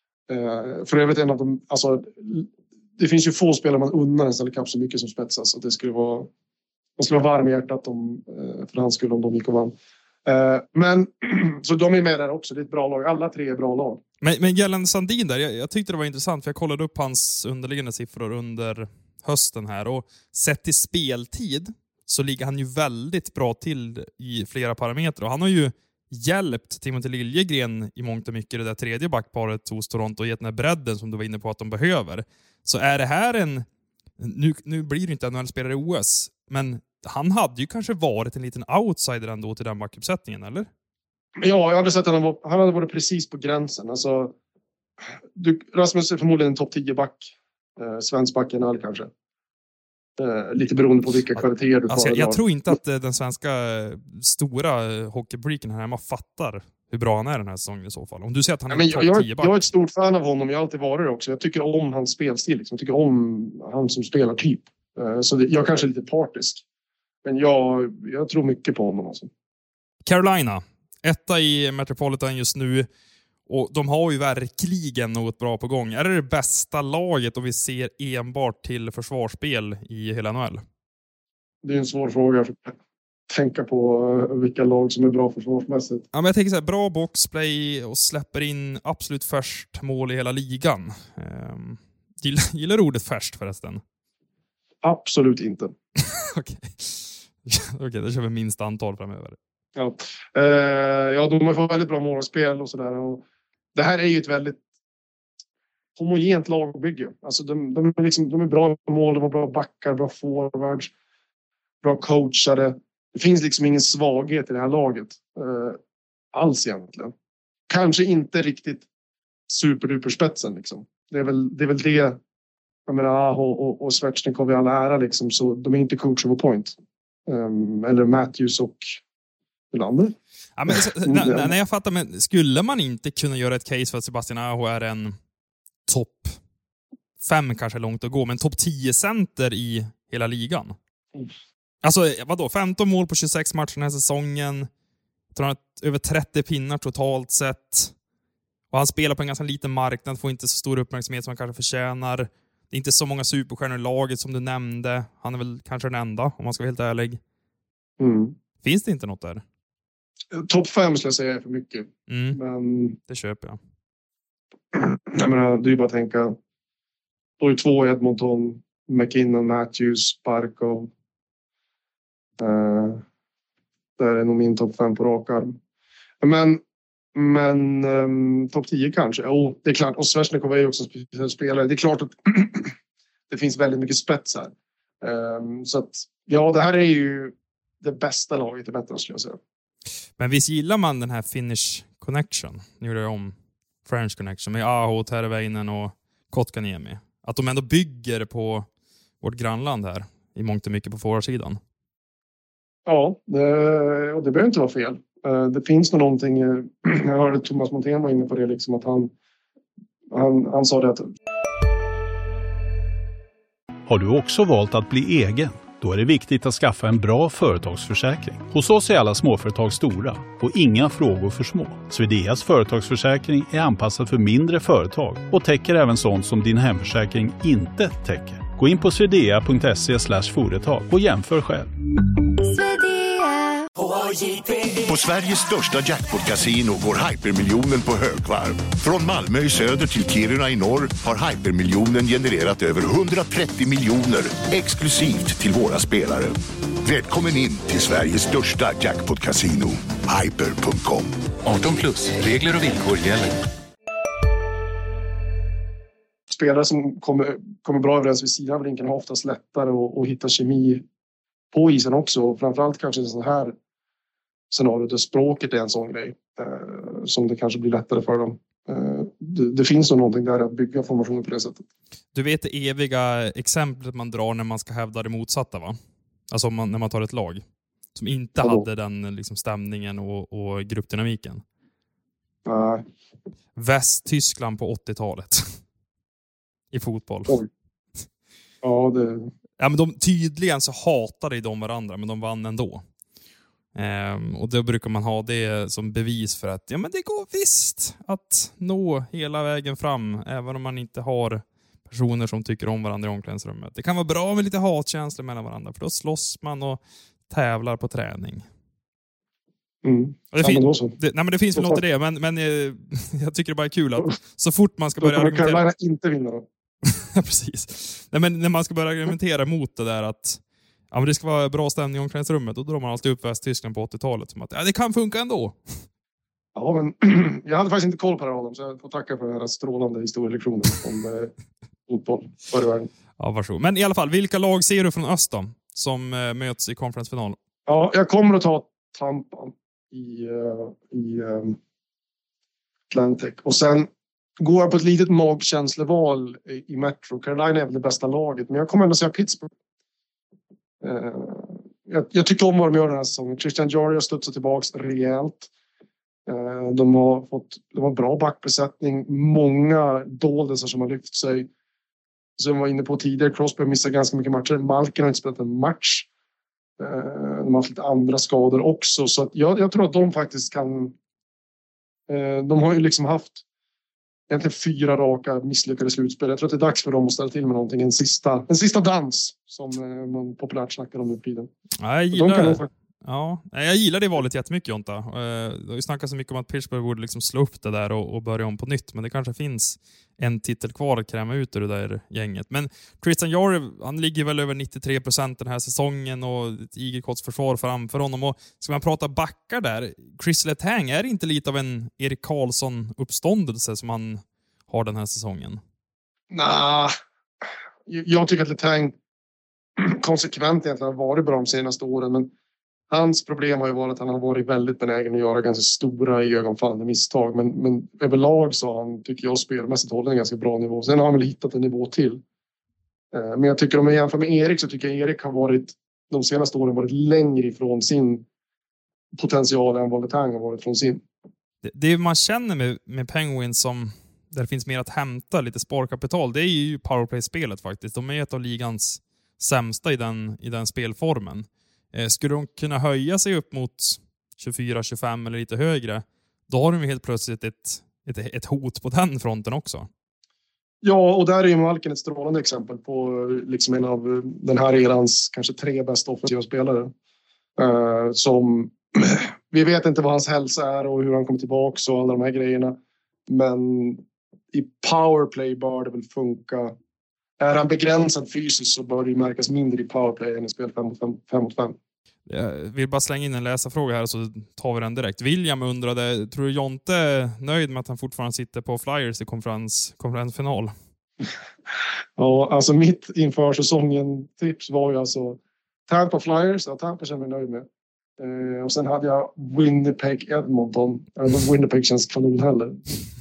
Eh, för övrigt en av dem, alltså, det finns ju få spelare man unnar en Stanley Cup så mycket som Spezza, så det skulle vara, man skulle vara varm i hjärtat om, eh, för hans skull om de gick och vann. Eh, men så de är med där också, det är ett bra lag, alla tre är bra lag. Men, men gällande Sandin där, jag, jag tyckte det var intressant för jag kollade upp hans underliggande siffror under hösten här och sett i speltid så ligger han ju väldigt bra till i flera parametrar. Och han har ju hjälpt Timothy Liljegren i mångt och mycket det där tredje backparet hos Toronto och gett den här bredden som du var inne på att de behöver. Så är det här en... Nu, nu blir det inte N H L-spelare i O S, men han hade ju kanske varit en liten outsider ändå till den backuppsättningen, eller? Ja, jag hade sett att han, var, han hade varit precis på gränsen. Alltså, du, Rasmus är förmodligen en topp tio back. Eh, svensk back N H L kanske. Uh, lite beroende på vilka kvaliteter du alltså, får. Jag, jag tror inte att uh, den svenska uh, stora uh, hockeybriken här hemma fattar hur bra han är den här säsongen i så fall. Om du säger att han är ja, topp tio back. Jag är ett stort fan av honom. Jag har alltid varit det också. Jag tycker om hans spelstil. Liksom. Jag tycker om han som spelar typ. Uh, så det, jag kanske är lite partisk. Men jag, jag tror mycket på honom. Alltså. Carolina. Etta i Metropolitan just nu. Och de har ju verkligen något bra på gång. Är det det bästa laget och vi ser enbart till försvarsspel i hela N H L? Det är en svår fråga. Tänka på vilka lag som är bra försvarsmässigt. Ja, men jag tänker så här, bra boxplay och släpper in absolut först mål i hela ligan. Um, gillar, gillar du ordet först förresten? Absolut inte. Okej, okay. okay, då kör vi minst antal framöver. Ja, uh, ja de har fått väldigt bra målspel och sådär. Och det här är ju ett väldigt homogent lagbygge. Alltså de, de, är liksom, de är bra mål, de har bra backar, bra forwards, bra coachare. Det finns liksom ingen svaghet i det här laget. Uh, alls egentligen. Kanske inte riktigt superduper spetsen liksom. Det är väl det, är väl det jag menar, och, och, och Svechnikov i all ära liksom, så de är inte coachable point. Um, eller Matthews och Nylander. Ja, men, så, när, när jag fattar, men skulle man inte kunna göra ett case för att Sebastian Aho är en topp fem kanske långt att gå, men topp tio center i hela ligan? Mm. Alltså, vadå? femton mål på tjugosex matcher den här säsongen. Jag tror han har över trettio pinnar totalt sett. Och han spelar på en ganska liten marknad, får inte så stor uppmärksamhet som han kanske förtjänar. Det är inte så många superstjärnor i laget som du nämnde. Han är väl kanske den enda, om man ska vara helt ärlig. Mm. Finns det inte något där? Topp fem skulle jag säga är för mycket. Mm. Men det köper jag. Jag menar, det är ju bara att tänka. Då är två i Edmonton, McKinnon, Matthews, Barkov. Uh, där är nog min topp fem på rak arm. Men, men um, topp tio kanske. Jo, det är klart. Och Svesnikov är ju också en spelare. Det är klart att det finns väldigt mycket spets här. Um, så att, ja, det här är ju det bästa laget i Metro, skulle jag säga. Men visst gillar man den här Finnish Connection? Nu gjorde jag om French Connection med Aho, Terveinen och Kotkaniemi. Att de ändå bygger på vårt grannland här i mångt och mycket på forwardsidan. Ja, det, och det behöver inte vara fel. Det finns nog någonting. Jag hörde Thomas Montén var inne på det, liksom att han, han, han sa det att... Har du också valt att bli egen? Då är det viktigt att skaffa en bra företagsförsäkring. Hos oss är alla småföretag stora och inga frågor för små. Swedeas företagsförsäkring är anpassad för mindre företag och täcker även sånt som din hemförsäkring inte täcker. Gå in på swedea punkt se slash företag och jämför själv. På Sveriges största jackpot-casino går hypermiljonen på högvarv. Från Malmö i söder till Kiruna i norr har hypermiljonen genererat över hundratrettio miljoner exklusivt till våra spelare. Välkommen in till Sveriges största jackpot-casino, hyper punkt com. arton plus, regler och villkor gäller. Spelare som kommer, kommer bra överens vid sidan av rinken har oftast lättare att, att hitta kemi på isen också. Framförallt kanske en sån här scenario där språket är en sån grej eh, som det kanske blir lättare för dem. Eh, det, det finns nog någonting där att bygga formationer på det sättet. Du vet det eviga exemplet man drar när man ska hävda det motsatta, va? Alltså om man, när man tar ett lag som inte Hallå. hade den liksom, stämningen och, och gruppdynamiken. Nej. Västtyskland på åttiotalet. I fotboll. Oj. Ja, det... Ja, men de, tydligen så hatade de varandra, men de vann ändå. Ehm, och då brukar man ha det som bevis för att ja, men det går visst att nå hela vägen fram, även om man inte har personer som tycker om varandra i omklädningsrummet. Det kan vara bra med lite hatkänslor mellan varandra, för då slåss man och tävlar på träning. Mm. Det, Ja, fin- men det, nej, men det finns väl något i det, men, men eh, jag tycker det bara är kul att så fort man ska då börja kommer argumentera... Carolina inte vinna då. Precis. Nej, men när man ska börja argumentera mot det där att ja, men det ska vara bra stämning i omklädningsrummet, då drar man alltid upp Västtyskland på åttiotalet som att ja, det kan funka ändå. Ja, men jag hade faktiskt inte koll på det här, så jag får tacka för den här strålande historielektionen om eh, fotboll förr i världen. Ja, varsågod. Men i alla fall, vilka lag ser du från öst då, som eh, möts i konferensfinal? Ja, jag kommer att ta Tampa i, uh, i um, Atlantic. Och sen går jag på ett litet magkänsleval i, i Metro. Carolina är väl det bästa laget, men jag kommer ändå säga Pittsburgh. Uh, jag, jag tycker om vad de gör den här säsongen. Christian Jarry har studsat tillbaka rejält. Uh, de har fått de har bra backbesättning. Många doldisar som har lyft sig. Som jag var inne på tidigare, Crosby har missat ganska mycket matcher. Malkin har inte spelat en match. Uh, de har haft lite andra skador också. Så att jag, jag tror att de faktiskt kan... Uh, de har ju liksom haft egentligen fyra raka misslyckade slutspel. Jag tror att det är dags för dem att ställa till med någonting. En sista, en sista dans som uh, man populärt snackar om nu på tiden. Ja, jag gillar de det. Ja, jag gillar det valet jättemycket, Jonta. Uh, det har ju snackats så mycket om att Pittsburgh borde liksom slå upp det där och, och börja om på nytt. Men det kanske finns en titel kvar att kräma ut ur det där gänget. Men Christian Jarry, han ligger väl över nittiotre procent den här säsongen och ett igelkotts försvar framför honom. Och ska man prata backar där, Chris Letang är inte lite av en Erik Karlsson-uppståndelse som han har den här säsongen? Nah, jag tycker att Letang konsekvent egentligen har varit bra de senaste åren, men hans problem har ju varit att han har varit väldigt benägen att göra ganska stora i ögonfallande misstag. Men, men överlag så har han, tycker jag, spelmässigt håller en ganska bra nivå. Sen har han väl hittat en nivå till. Men jag tycker om jag jämför med Erik så tycker jag Erik har varit de senaste åren varit längre ifrån sin potential än vad Letang har varit från sin. Det, det man känner med, med Penguins som där det finns mer att hämta, lite sparkapital, det är ju powerplay-spelet faktiskt. De är ett av ligans sämsta i den, i den spelformen. Eh, skulle de kunna höja sig upp mot tjugofyra tjugofem eller lite högre, då har de ju helt plötsligt ett, ett, ett hot på den fronten också. Ja, och där är ju Malkin ett strålande exempel på liksom en av den här erans kanske tre bästa offensiva spelare. Uh, som vi vet inte vad hans hälsa är och hur han kommer tillbaka och alla de här grejerna. Men i powerplay bör det väl funka. Är han begränsad fysiskt så bör det märkas mindre i powerplay än i spel fem mot fem. Jag vill bara slänga in en läsarfråga här så tar vi den direkt. William undrade, tror du Jonte är nöjd med att han fortfarande sitter på Flyers i konferens, konferensfinal? Ja, alltså mitt inför säsongen tips var ju alltså Tampa Flyers, ja, Tampa känner jag mig nöjd med. Eh, och sen hade jag Winnipeg Edmonton. Eller Winnipeg känns kanon heller.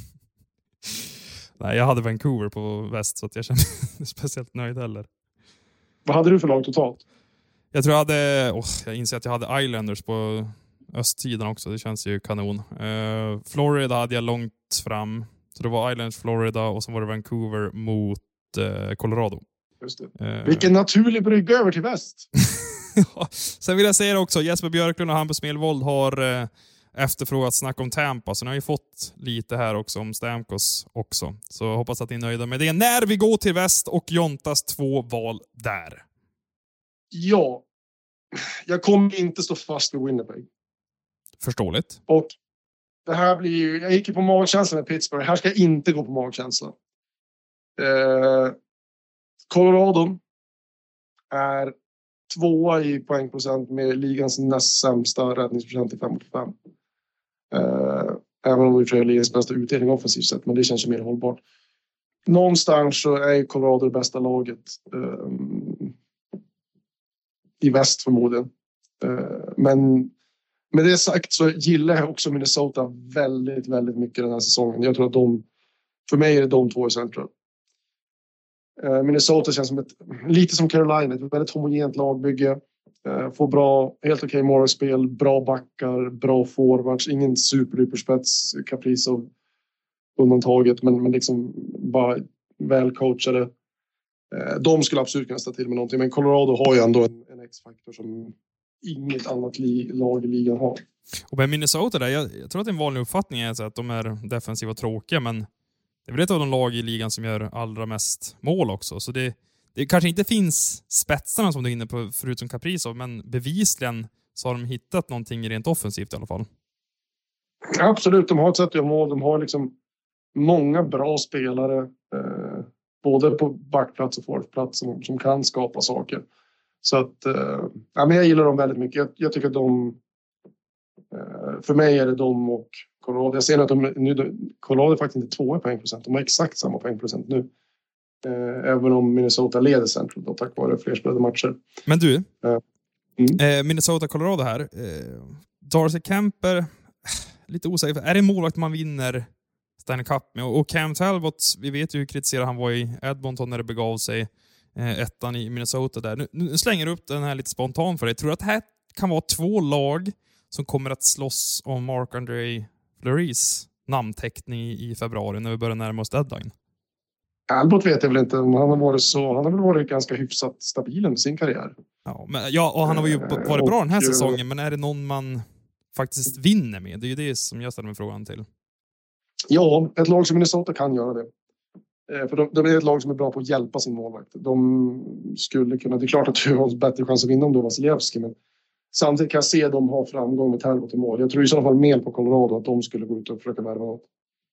Nej, jag hade Vancouver på väst så att jag känner mig speciellt nöjd heller. Vad hade du för lag totalt? Jag tror jag hade, oh, jag inser att jag hade Islanders på östsidan också. Det känns ju kanon. Uh, Florida hade jag långt fram. Så det var Islanders, Florida och så var det Vancouver mot uh, Colorado. Just det. Uh, Vilken naturlig brygga över till väst. Sen vill jag säga också, Jesper Björklund och Hampus Mellvold har uh, efterfrågat snack om Tampa. Så ni har ju fått lite här också om Stamkos också. Så jag hoppas att ni är nöjda med det. När vi går till väst och Jontas två val där. Ja, jag kommer inte stå fast vid Winnipeg. Förståeligt. Och det här blir ju, jag gick ju på magkänsla med Pittsburgh. Här ska jag inte gå på magkänsla. Eh, Colorado är tvåa i poängprocent med ligans näst sämsta räddningsprocent i fem mot fem. Eh, även om det är ligans bästa utdelning offensivt sett, men det känns ju mer hållbart. Någonstans så är Colorado det bästa laget. Eh, i väst förmodligen. Men med det sagt så gillar jag också Minnesota väldigt, väldigt mycket den här säsongen. Jag tror att de, för mig är det de två i central. Minnesota känns som ett, lite som Carolina, ett väldigt homogent lagbygge. Får bra, helt okej morgonspel, bra backar, bra forwards, ingen superduperspets, Kaprizov undantaget, men, men liksom bara välcoachade. De skulle absolut kunna ställa till med någonting. Men Colorado har ju ändå en, en X-faktor som inget annat li, lag i ligan har. Och med Minnesota där, jag, jag tror att en vanlig uppfattning är så att de är defensiva och tråkiga, men det är väl ett av de lag i ligan som gör allra mest mål också. Så det, det kanske inte finns spetsarna som du är inne på förutom Kaprizov, men bevisligen så har de hittat någonting rent offensivt i alla fall. Absolut, de har ett sätt att göra mål. De har liksom många bra spelare eh, både på backplats och forwardplats som, som kan skapa saker. Så att eh, ja, men jag gillar dem väldigt mycket. Jag, jag tycker att de eh, för mig är det de och Colorado. Jag ser att de nu, Colorado är faktiskt inte två poängprocent. De har exakt samma poängprocent nu. Eh, även om Minnesota leder centrum då, tack vare fler spelade matcher. Men du, eh, mm. eh, Minnesota-Colorado här. Eh, Darcy Kemper, lite osäker. Är det målvakt man vinner Stanley Cup med? Och Cam Talbot, vi vet ju hur kritiserad han var i Edmonton när det begav sig. Eh, ettan i Minnesota där. Nu, nu slänger du upp den här lite spontant för dig. Tror du att det här kan vara två lag som kommer att slåss om Marc-André Fleuris namnteckning i, i februari när vi börjar närma oss deadline? Albert vet jag väl inte om han har varit så. Han har väl varit ganska hyfsat stabil under sin karriär. Ja, men, ja och han har ju varit bra den här säsongen, men är det någon man faktiskt vinner med? Det är ju det som jag ställer mig frågan till. Ja, ett lag som Minnesota kan göra det. För de, de är ett lag som är bra på att hjälpa sin målvakt. De skulle kunna, det är klart att du har en bättre chans att vinna om du var Vasilevski, men samtidigt kan jag se att de har framgång med Talbot i mål. Jag tror i så fall mer på Colorado att de skulle gå ut och försöka värva något.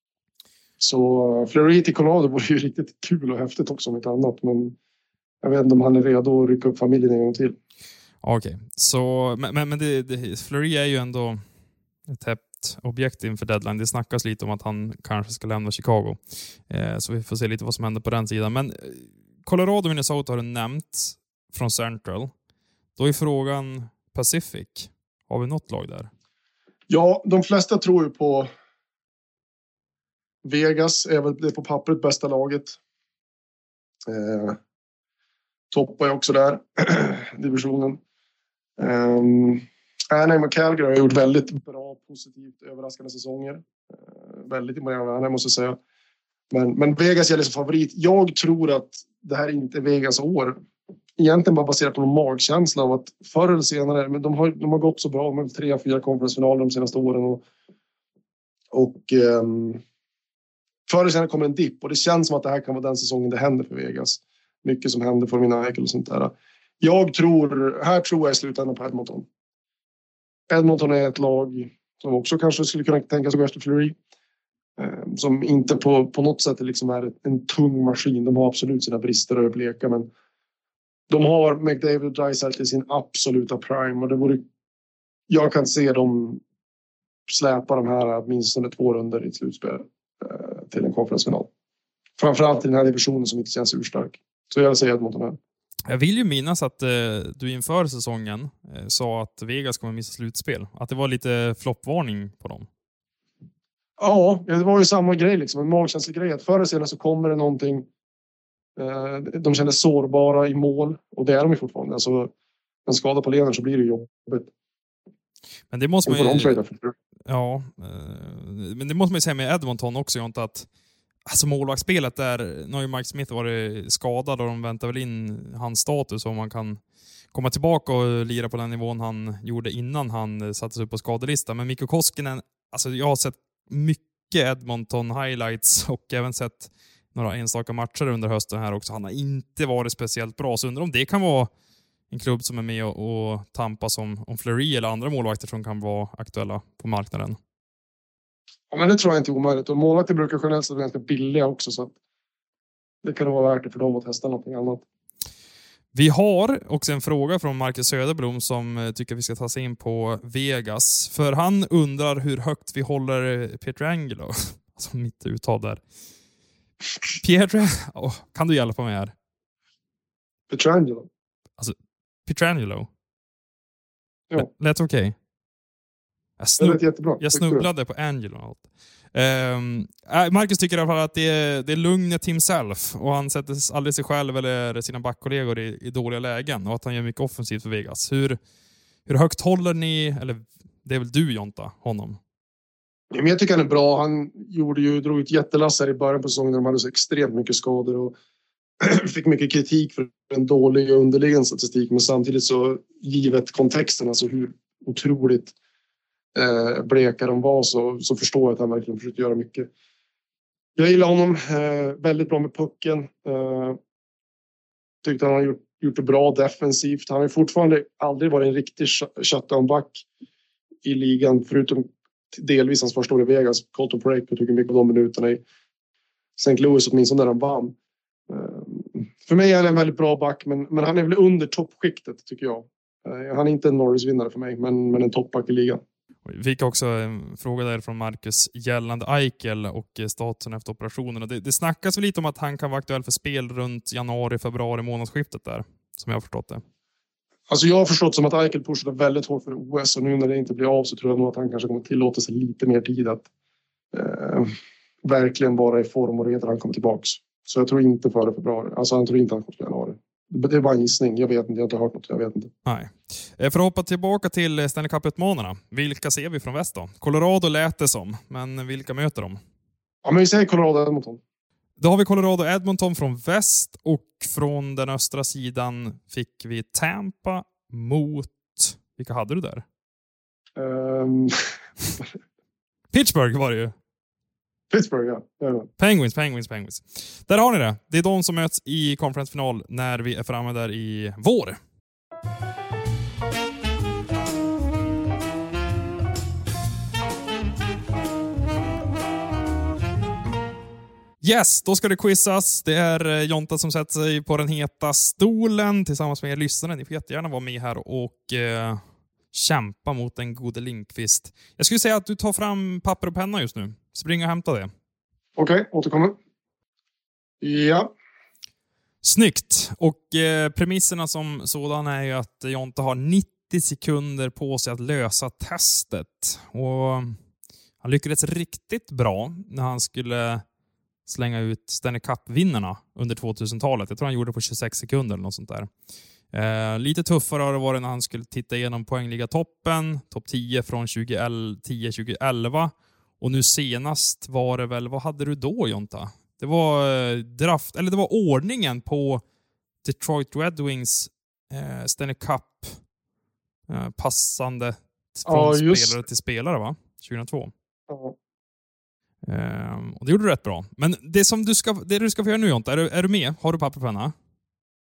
Så Fleury till Colorado vore ju riktigt kul och häftigt också om ett annat, men jag vet inte om han är redo att rycka upp familjen en gång till. Okej, okay. Så men, men det, det, Fleury är ju ändå ett hett objekt inför deadline. Det snackas lite om att han kanske ska lämna Chicago. Eh, så vi får se lite vad som händer på den sidan. Men Colorado och Minnesota har du nämnt från Central. Då är frågan Pacific. Har vi något lag där? Ja, de flesta tror ju på Vegas. Är väl det på pappret bästa laget. Eh, toppar ju också där. Divisionen. Um, Anaheim och Calgary har gjort väldigt bra, positivt, överraskande säsonger. Uh, väldigt imponerande Anaheim måste jag säga. Men, men Vegas är liksom favorit. Jag tror att det här inte är Vegas år. Egentligen bara baserat på någon magkänsla av att förr eller senare, men de har, de har gått så bra med tre, fyra konferensfinaler de senaste åren. Och, och um, förr eller senare kommer en dipp och det känns som att det här kan vara den säsongen det händer för Vegas. Mycket som händer för mina ägel och sånt där. Jag tror, här tror jag i slutändan på Edmonton. Edmonton är ett lag som också kanske skulle kunna tänka sig gå efter Fleury. Eh, som inte på, på något sätt liksom är en tung maskin. De har absolut sina brister och uppleka, men de har McDavid och Draisaitl i sin absoluta prime, och det vore, jag kan se dem släpa de här åtminstone två runder i ett slutspel eh, till en konferensfinal. Framförallt i den här divisionen som inte känns urstark. Så jag säger Edmonton här. Jag vill ju minnas att eh, du inför säsongen eh, sa att Vegas kommer missa slutspel. Att det var lite floppvarning på dem. Ja, det var ju samma grej liksom. En magkänslig grej. Att förr eller senare så kommer det någonting. Eh, de känner sårbara i mål. Och det är de ju fortfarande. Alltså, en skada på leden så blir det jobbigt. Men det måste man ju... De ja, eh, men det måste man ju säga med Edmonton också. Inte att, alltså målvaktsspelet där, nu har ju Mike Smith varit skadad och de väntar väl in hans status om man kan komma tillbaka och lira på den nivån han gjorde innan han sattes upp på skadelistan. Men Mikko Koskinen, alltså jag har sett mycket Edmonton highlights och även sett några enstaka matcher under hösten här också. Han har inte varit speciellt bra, så undrar om det kan vara en klubb som är med och, och tampas om, om Fleury eller andra målvakter som kan vara aktuella på marknaden. Ja, men det tror jag inte är omöjligt. Och målvakter brukar generellt vara ganska billiga också, så att det kan vara värt det för dem att testa någonting annat. Vi har också en fråga från Marcus Söderblom som tycker att vi ska ta sig in på Vegas. För han undrar hur högt vi håller Pietrangelo. Alltså mitt uttal där. Pietrangelo, oh, kan du hjälpa mig här? Pietrangelo? Alltså, Pietrangelo? Ja. Lät okej? Okay. Jag, snub- jag snubblade på Angelo. Um, Marcus tycker i alla fall att det är, det är lugnet himself och han sätter aldrig sig själv eller sina backkollegor i, i dåliga lägen och att han gör mycket offensivt för Vegas. Hur, hur högt håller ni, eller det är väl du Jonta, honom? Men jag tycker han är bra. Han gjorde ju, drog ut jättelass här i början på säsongen när de hade så extremt mycket skador och fick mycket kritik för en dålig underliggande statistik, men samtidigt så givet kontexten, alltså hur otroligt Eh, bleka de var, så, så förstår jag att han verkligen försöker göra mycket. Jag gillar honom, eh, väldigt bra med pucken. Eh, tyckte han har gjort, gjort det bra defensivt. Han har fortfarande aldrig varit en riktig shutdown-back i ligan, förutom delvis hans första år i Vegas. Colton Parayko tycker mycket om de minuterna i Saint Louis, åtminstone när han vann. Eh, för mig är han en väldigt bra back, men, men han är väl under toppskiktet tycker jag. Eh, han är inte en Norris-vinnare för mig, men, men en toppback i ligan. Vi fick också en fråga där från Marcus gällande Eichel och statusen efter operationen. Och det, det snackas väl lite om att han kan vara aktuell för spel runt januari, februari månadsskiftet där, som jag har förstått det. Alltså jag har förstått som att Eichel pushade väldigt hårt för O S, och nu när det inte blir av så tror jag nog att han kanske kommer tillåta sig lite mer tid att eh, verkligen vara i form och redan han kommer tillbaks. Så jag tror inte före februari. Alltså jag tror inte han kommer till januari. Det är bara en gissning. Jag vet inte. Jag har inte hört något. Jag vet inte. Nej. För att hoppa tillbaka till Stanley Cup-utmanarna. Vilka ser vi från väst då? Colorado lät det som. Men vilka möter de? Ja, men vi säger Colorado och Edmonton. Då har vi Colorado och Edmonton från väst. Och från den östra sidan fick vi Tampa mot... Vilka hade du där? Um... Pittsburgh var det ju. Pittsburgh, ja. ja. Penguins, Penguins, Penguins. Där har ni det. Det är de som möts i konferensfinal när vi är framme där i vår. Yes, då ska det quizas. Det är Jonta som sätter sig på den heta stolen tillsammans med er lyssnare. Ni får jättegärna vara med här och eh, kämpa mot en gode Lindqvist. Jag skulle säga att du tar fram papper och penna just nu. Spring och hämta det. Okej, okay, återkommer. Ja. Snyggt. Och eh, premisserna som sådan är ju att Jonta har nittio sekunder på sig att lösa testet. Och han lyckades riktigt bra när han skulle slänga ut Stanley Cup-vinnarna under tvåtusentalet. Jag tror han gjorde det på tjugosex sekunder eller något sånt där. Eh, lite tuffare har det varit när han skulle titta igenom poängliga toppen. Topp tio från tio tjugoelva. Och nu senast var det väl, vad hade du då Jonta? Det var eh, draft, eller det var ordningen på Detroit Red Wings eh, Stanley Cup eh, passande från ja, spelare till spelare va? tjugohundratvå. Ja. Eh, och det gjorde du rätt bra. Men det som du ska, det du ska få göra nu Jonta, är du, är du med? Har du papper och penna?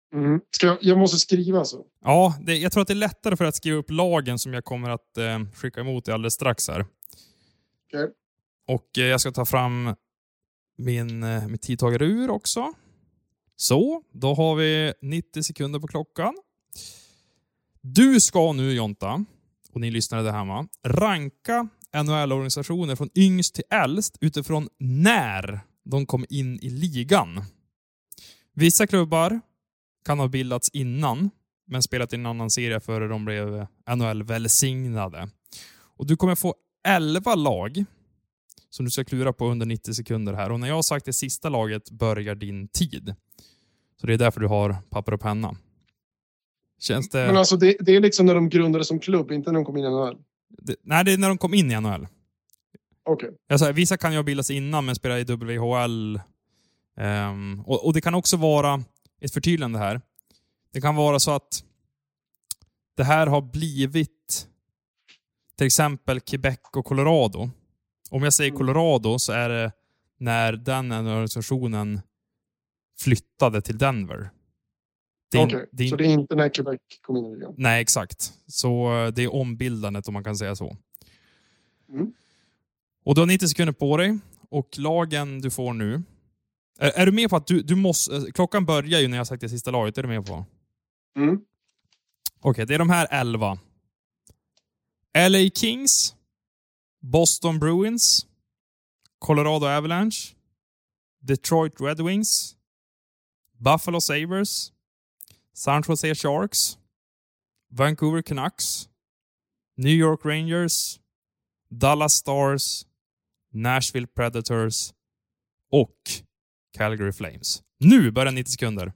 Mm. Ska jag, jag måste skriva så. Ja, det, jag tror att det är lättare för att skriva upp lagen som jag kommer att eh, skicka emot dig alldeles strax här. Okej. Okay. Och eh, jag ska ta fram min, eh, mitt tidtagarur också. Så, då har vi nittio sekunder på klockan. Du ska nu, Jonta, och ni lyssnare där hemma, ranka N H L-organisationer från yngst till äldst utifrån när de kom in i ligan. Vissa klubbar kan ha bildats innan, men spelat i en annan serie före de blev N H L-välsignade. Och du kommer få elva lag som du ska klura på under nittio sekunder här. Och när jag har sagt det sista laget börjar din tid. Så det är därför du har papper och penna. Känns det... Men alltså det, det är liksom när de grundades som klubb, inte när de kom in i N H L? Det, nej, det är när de kom in i N H L. Okej. Okay. Alltså, vissa kan ju ha bildats innan men spela i W H L. Um, och, och det kan också vara ett förtydligande här. Det kan vara så att det här har blivit till exempel Quebec och Colorado. Om jag säger Colorado så är det när den organisationen flyttade till Denver. Okej, okay. det är... så det är inte när Quebec kom in i ligan? Nej, exakt. Så det är ombildandet om man kan säga så. Mm. Och du har nittio sekunder på dig. Och lagen du får nu. Är, är du med på att du, du måste... Klockan börjar ju när jag har sagt det sista laget. Är du med på? Mm. Okej, okay, det är de här elva. L A Kings. Boston Bruins. Colorado Avalanche. Detroit Red Wings. Buffalo Sabres. San Jose Sharks. Vancouver Canucks. New York Rangers. Dallas Stars. Nashville Predators. Och Calgary Flames. Nu börjar nittio sekunder.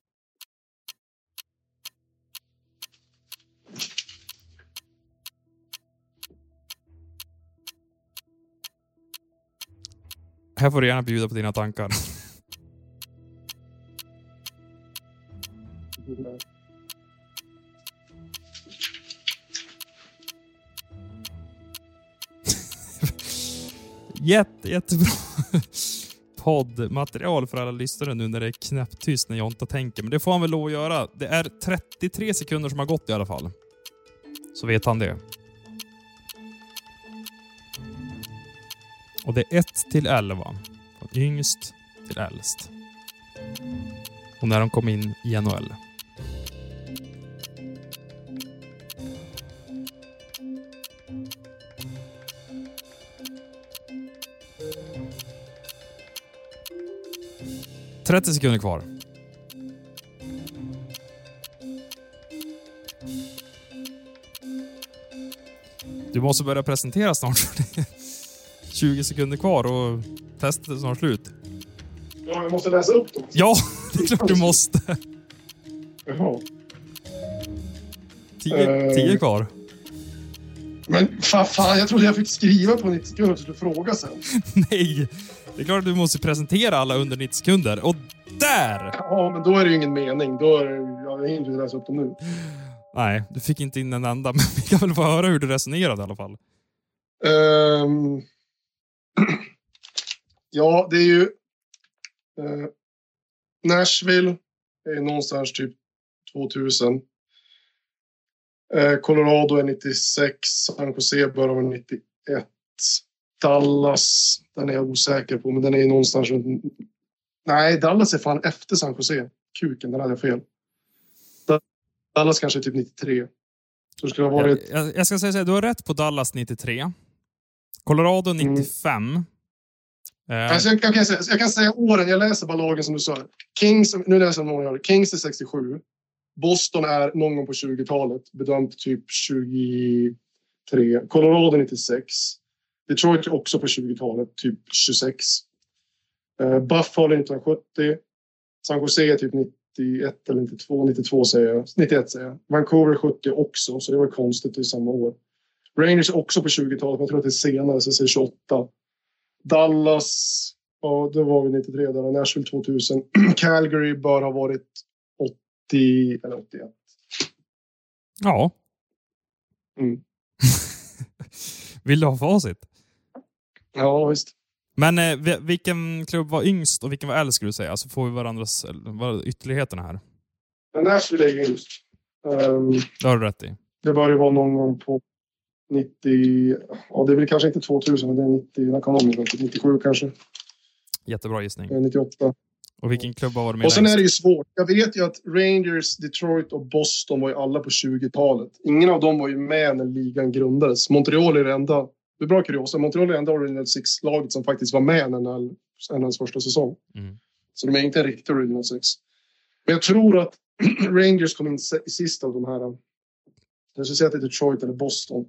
Här får du gärna bjuda på dina tankar. Jätte, jättebra poddmaterial för alla lyssnare nu när det är knäpptyst när Jonta tänker. Men det får han väl lov att göra. Det är trettiotre sekunder som har gått i alla fall. Så vet han det. Och det är ett till elva. Från yngst till äldst. Och när de kom in i N H L. trettio sekunder kvar. Du måste börja presentera snart. tjugo sekunder kvar och testet är snart slut. Ja, jag måste läsa upp dem. Ja, det är klart du måste. Jaha. Tio, uh, tio kvar. Men fan, fan, jag trodde jag fick skriva på nittio sekunder så du fråga sen. Nej, det är klart att du måste presentera alla under nittio sekunder. Och där! Ja, men då är det ju ingen mening. Då är det, jag hinner inte läsa upp dem nu. Nej, du fick inte in en enda. Men vi kan väl få höra hur du resonerade i alla fall. Um, ja, det är ju... Uh, Nashville är någonstans typ tvåtusen. Uh, Colorado är nittiosex. San Jose börjar vara nittioett. Dallas, den är jag osäker på, men den är någonstans runt... Nej, Dallas är fan efter San Jose. Kuken, den hade jag fel. Dallas kanske är typ nittiotre. Så det skulle ha varit... jag, jag ska säga så här, du har rätt på Dallas nittiotre. Colorado nittiofem. Mm. Uh. Alltså jag, kan, jag, kan säga, jag kan säga åren, jag läser bara lagen som du sa. Kings, nu läser jag några år. Kings är sextiosju. Boston är någon gång på tjugotalet. Bedömt typ tjugotre. Colorado nittiosex. Detroit är också på tjugotalet. Typ tjugosex. Uh, Buffalo nittonhundrasjuttio. San Jose är typ nittioett eller nittiotvå. nittiotvå säger jag. nittioett säger jag. Vancouver sjuttio också. Så det var konstigt i samma år. Rangers är också på tjugotalet. Jag tror att det är senare. Så jag säger tjugoåtta. Dallas, ja, då var vi nittiotre där. Nashville tvåtusen. Calgary bör ha varit åttio eller åttioett. Ja. Mm. Vill du ha facit? Ja, visst. Men eh, vilken klubb var yngst och vilken var äldst skulle du säga? Så får vi varandras var ytterligheterna här. Nashville är ju just. Um, det har du rätt i. Det bör ju vara någon gång på nittio... Ja, det är väl kanske inte tvåtusen, men det är nittio... När kan de nittiosju kanske? Jättebra gissning. nittioåtta. Och vilken klubb var det med? Och sen längst? Är det ju svårt. Jag vet ju att Rangers, Detroit och Boston var ju alla på tjugotalet. Ingen av dem var ju med när ligan grundades. Montreal är det enda... Det är bra kuriosa. Montreal är det enda Original Six-laget som faktiskt var med när hennes första säsong. Mm. Så de är inte en riktig Original Six. Men jag tror att Rangers kom in i sista av de här. Jag skulle säga att det är Detroit eller Boston.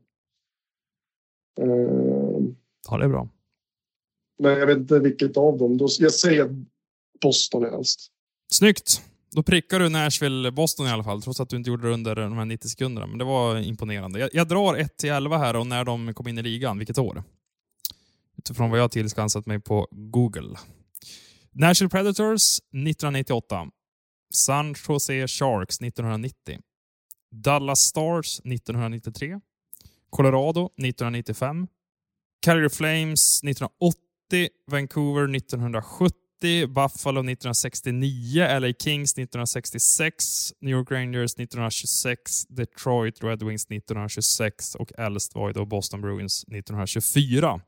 Uh, ja, det är bra. Men jag vet inte vilket av dem. Jag säger att Boston är helst. Snyggt. Då prickar du Nashville Boston i alla fall, trots att du inte gjorde det under de här nittio sekunderna. Men det var imponerande. Jag, jag drar ett till elva här och när de kom in i ligan, vilket år? Utifrån vad jag tillskansat mig på Google. Nashville Predators nittonhundranittioåtta. San Jose Sharks nittonhundranittio. Dallas Stars nittonhundranittiotre. Colorado nittonhundranittiofem. Calgary Flames nittonhundraåttio. Vancouver nittonhundrasjuttio. Buffalo nittonhundrasextionio, L A Kings nittonhundrasextiosex, New York Rangers nittonhundratjugosex, Detroit Red Wings nittonhundratjugosex och äldst var ju då Boston Bruins nittonhundratjugofyra.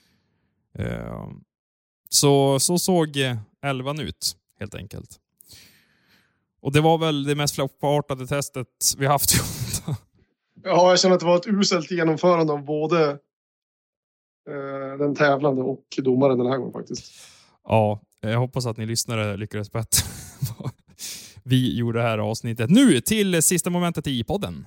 Så, så såg elvan ut, helt enkelt. Och det var väl det mest floppartade testet vi haft. Ja, jag känner att det var ett uselt genomförande av både eh, den tävlande och domaren den här gången faktiskt. Ja, jag hoppas att ni lyssnare lyckades bättre. Vi gjorde det här avsnittet. Nu till sista momentet i podden.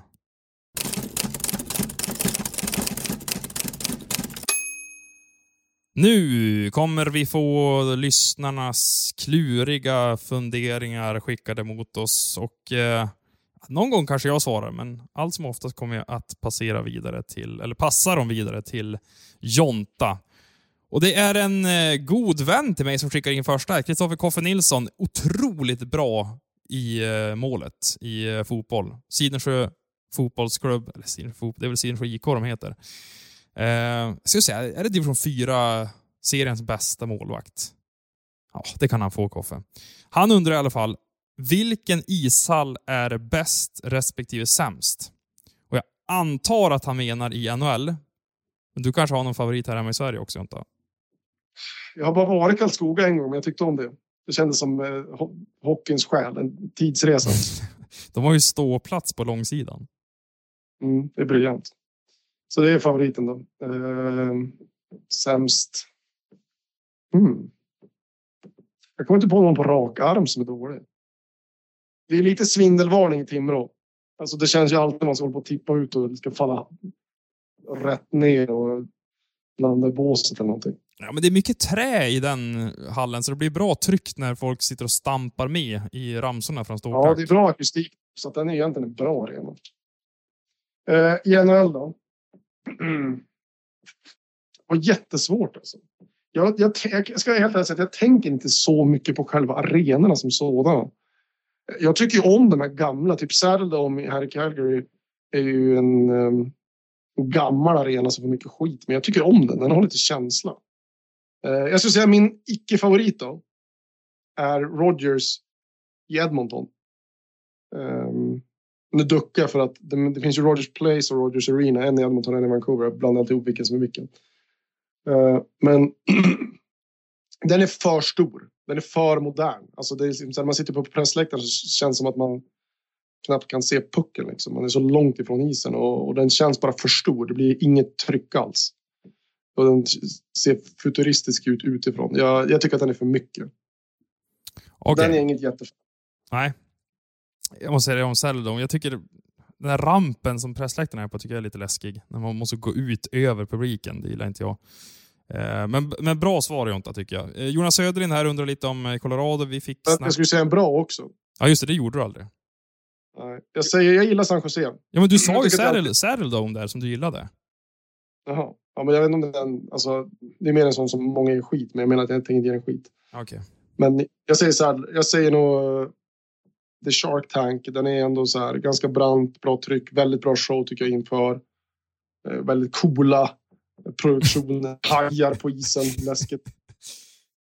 Nu kommer vi få lyssnarnas kluriga funderingar skickade mot oss. Och eh, någon gång kanske jag svarar, men allt som oftast kommer jag att passera vidare till, eller passa dem vidare till Jonta. Och det är en eh, god vän till mig som skickar in första. Kristoffer Koffe Nilsson, otroligt bra i eh, målet i eh, fotboll. Sidensjö fotbollsklubb, eller Sidensjö, det är väl Sidensjö I K de heter. Eh, ska jag säga, är det division fyra seriens bästa målvakt? Ja, det kan han få, Koffe. Han undrar i alla fall, vilken ishall är bäst respektive sämst? Och jag antar att han menar i N H L. Men du kanske har någon favorit här hemma i Sverige också, inte? Jag har bara varit i Karlskoga en gång, men jag tyckte om det. Det kändes som eh, ho- hockeyns själ, en tidsresa. De har ju ståplats på långsidan. Mm, det är briljant. Så det är favoriten då. Eh, sämst. Mm. Jag kommer inte på någon på rak arm som är dålig. Det är lite svindelvarning i Timrå. Alltså det känns ju alltid när man ska hålla på att tippa ut och ska falla rätt ner och landa i båset eller någonting. Ja, men det är mycket trä i den hallen så det blir bra tryck när folk sitter och stampar med i ramsorna från ståplats. Ja, det är bra akustik så att den är egentligen en bra arena. Eh, I N H L då? Mm. Det var jättesvårt alltså. Jag, jag, jag ska helt ärligt säga att jag tänker inte så mycket på själva arenorna som sådana. Jag tycker ju om de här gamla, typ Saddledome här i Calgary är ju en, um, en gammal arena som får mycket skit. Men jag tycker om den, den har lite känsla. Uh, jag skulle säga min icke-favorit då är Rogers i Edmonton. Um, nu duckar jag för att det, det finns ju Rogers Place och Rogers Arena, en i Edmonton och en i Vancouver. Jag blandar inte ihop vilken som är vilken. Uh, men den är för stor. Den är för modern. Alltså det är, när man sitter på pressläktaren så känns det som att man knappt kan se pucken. Liksom. Man är så långt ifrån isen och, och den känns bara för stor. Det blir inget tryck alls. Och den ser futuristisk ut utifrån. Jag, jag tycker att den är för mycket. Okay. Den är inget jättefan. Nej. Jag måste säga det om Saddledome. Jag tycker den här rampen som pressläktaren är på tycker jag är lite läskig. När man måste gå ut över publiken. Det gillar inte jag. Men, men bra svar Jonta tycker jag. Jonas Söderlind här undrar lite om Colorado. Vi fick snack... Jag skulle säga en bra också. Ja just det, det gjorde du aldrig. Nej, jag säger jag gillar San Jose. Ja men du sa ju Saddle, Saddledome där som du gillade. Jaha. Ja men jag vet inte om den, alltså, det är mer en sån som många är skit. Men jag menar att jag inte tänker ge en skit. Okej. Okay. Men jag säger så här, jag säger nog uh, The Shark Tank. Den är ändå så här ganska brant, bra tryck. Väldigt bra show tycker jag inför. Uh, väldigt coola produktionen, hajar på isen, läskigt.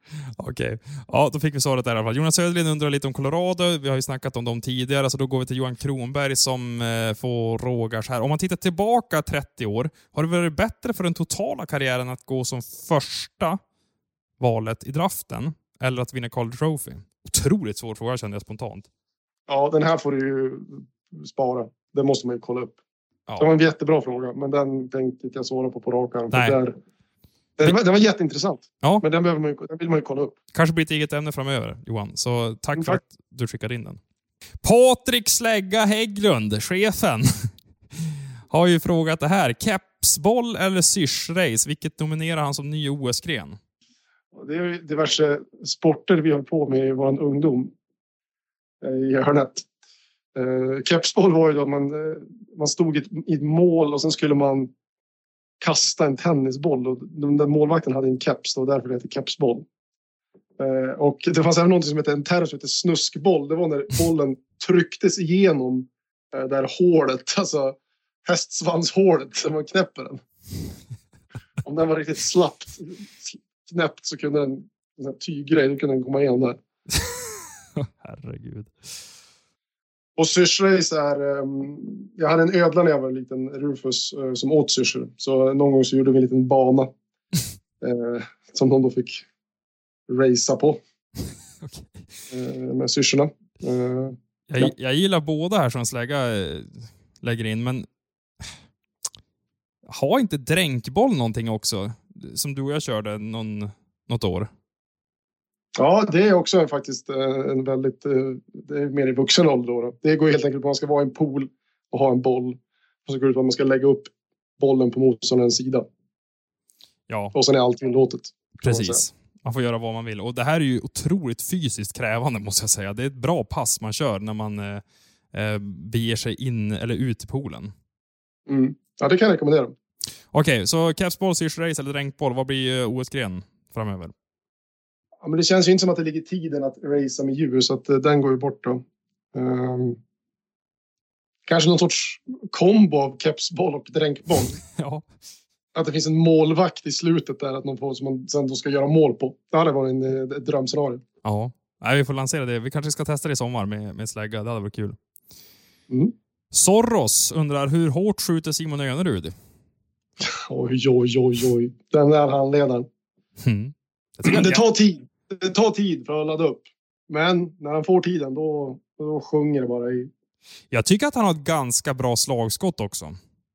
Okej. Okay. Ja, då fick vi svaret där i alla fall. Jonas Söderlind undrar lite om Colorado. Vi har ju snackat om dem tidigare, så då går vi till Johan Kronberg som eh, får Rogars här. Om man tittar tillbaka trettio år, har det varit bättre för den totala karriären att gå som första valet i draften eller att vinna Calder Trophy? Otroligt svår fråga, kände jag spontant. Ja, den här får du ju spara. Den måste man ju kolla upp. Ja. Det var en jättebra fråga, men den tänkte jag svara på på rak arm. Nej. Där, den, var, den var jätteintressant, ja. Men den, behöver man ju, den vill man ju kolla upp. Kanske blir ett eget ämne framöver, Johan. Så tack Mm, för tack. att du skickade in den. Patrik Slägga Hägglund, chefen, har ju frågat det här. Kepsboll eller syrsrace? Vilket nominerar han som ny O S-gren? Det är ju diverse sporter vi har på med i vår ungdom i Hörnet. Uh, Kepsboll var ju då man, uh, man stod i ett, i ett mål och sen skulle man kasta en tennisboll och den där målvakten hade en keps och därför det heter kepsboll. Uh, och det fanns även något som heter en term som heter snuskboll. Det var när bollen trycktes igenom uh, där hålet, alltså hästsvanshålet som man knäpper den. Om den var riktigt slappt knäppt så kunde den, en sån här tyggrej, då kunde den komma igen där. Herregud. Och syrsrace är... Um, jag hade en ödla när jag var liten, Rufus, uh, som åt syrsor. Så någon gång så gjorde vi en liten bana. uh, som de då fick racea på. Okay. Uh, med syrsorna. Uh, jag, ja. jag gillar båda här som Slägga äh, lägger in, men... Har inte dränkboll någonting också? Som du och jag körde någon, något år. Ja, det är också faktiskt en väldigt... Det är mer i vuxen ålder då. Det går helt enkelt på att man ska vara i en pool och ha en boll. Och så går det ut på att man ska lägga upp bollen på motståndarens sida. Ja. Och sen är allt tillåtet. Precis. Man, man får göra vad man vill. Och det här är ju otroligt fysiskt krävande, måste jag säga. Det är ett bra pass man kör när man eh, beger sig in eller ut i poolen. Mm. Ja, det kan jag rekommendera. Okej, okay, så capsboll, syrsrace eller dränkboll, vad blir O S-gren framöver? Ja, men det känns ju inte som att det ligger tiden att racea med djur, så att uh, den går ju bort då. Um, kanske någon sorts kombo av kepsboll och dränkboll. Ja. Att det finns en målvakt i slutet där, att någon får, som man sen då ska göra mål på. Det hade varit en, ett drömscenario. Ja, nej, vi får lansera det. Vi kanske ska testa det i sommar med, med Slägga. Det hade varit kul. Mm. Sorros undrar, hur hårt skjuter Simon Önerud? Oj, oj, oj, oj. Den där handledaren. Mm. Det tar tid. Det tar tid för att ladda upp. Men när han får tiden, då, då sjunger det bara i. Jag tycker att han har ett ganska bra slagskott också.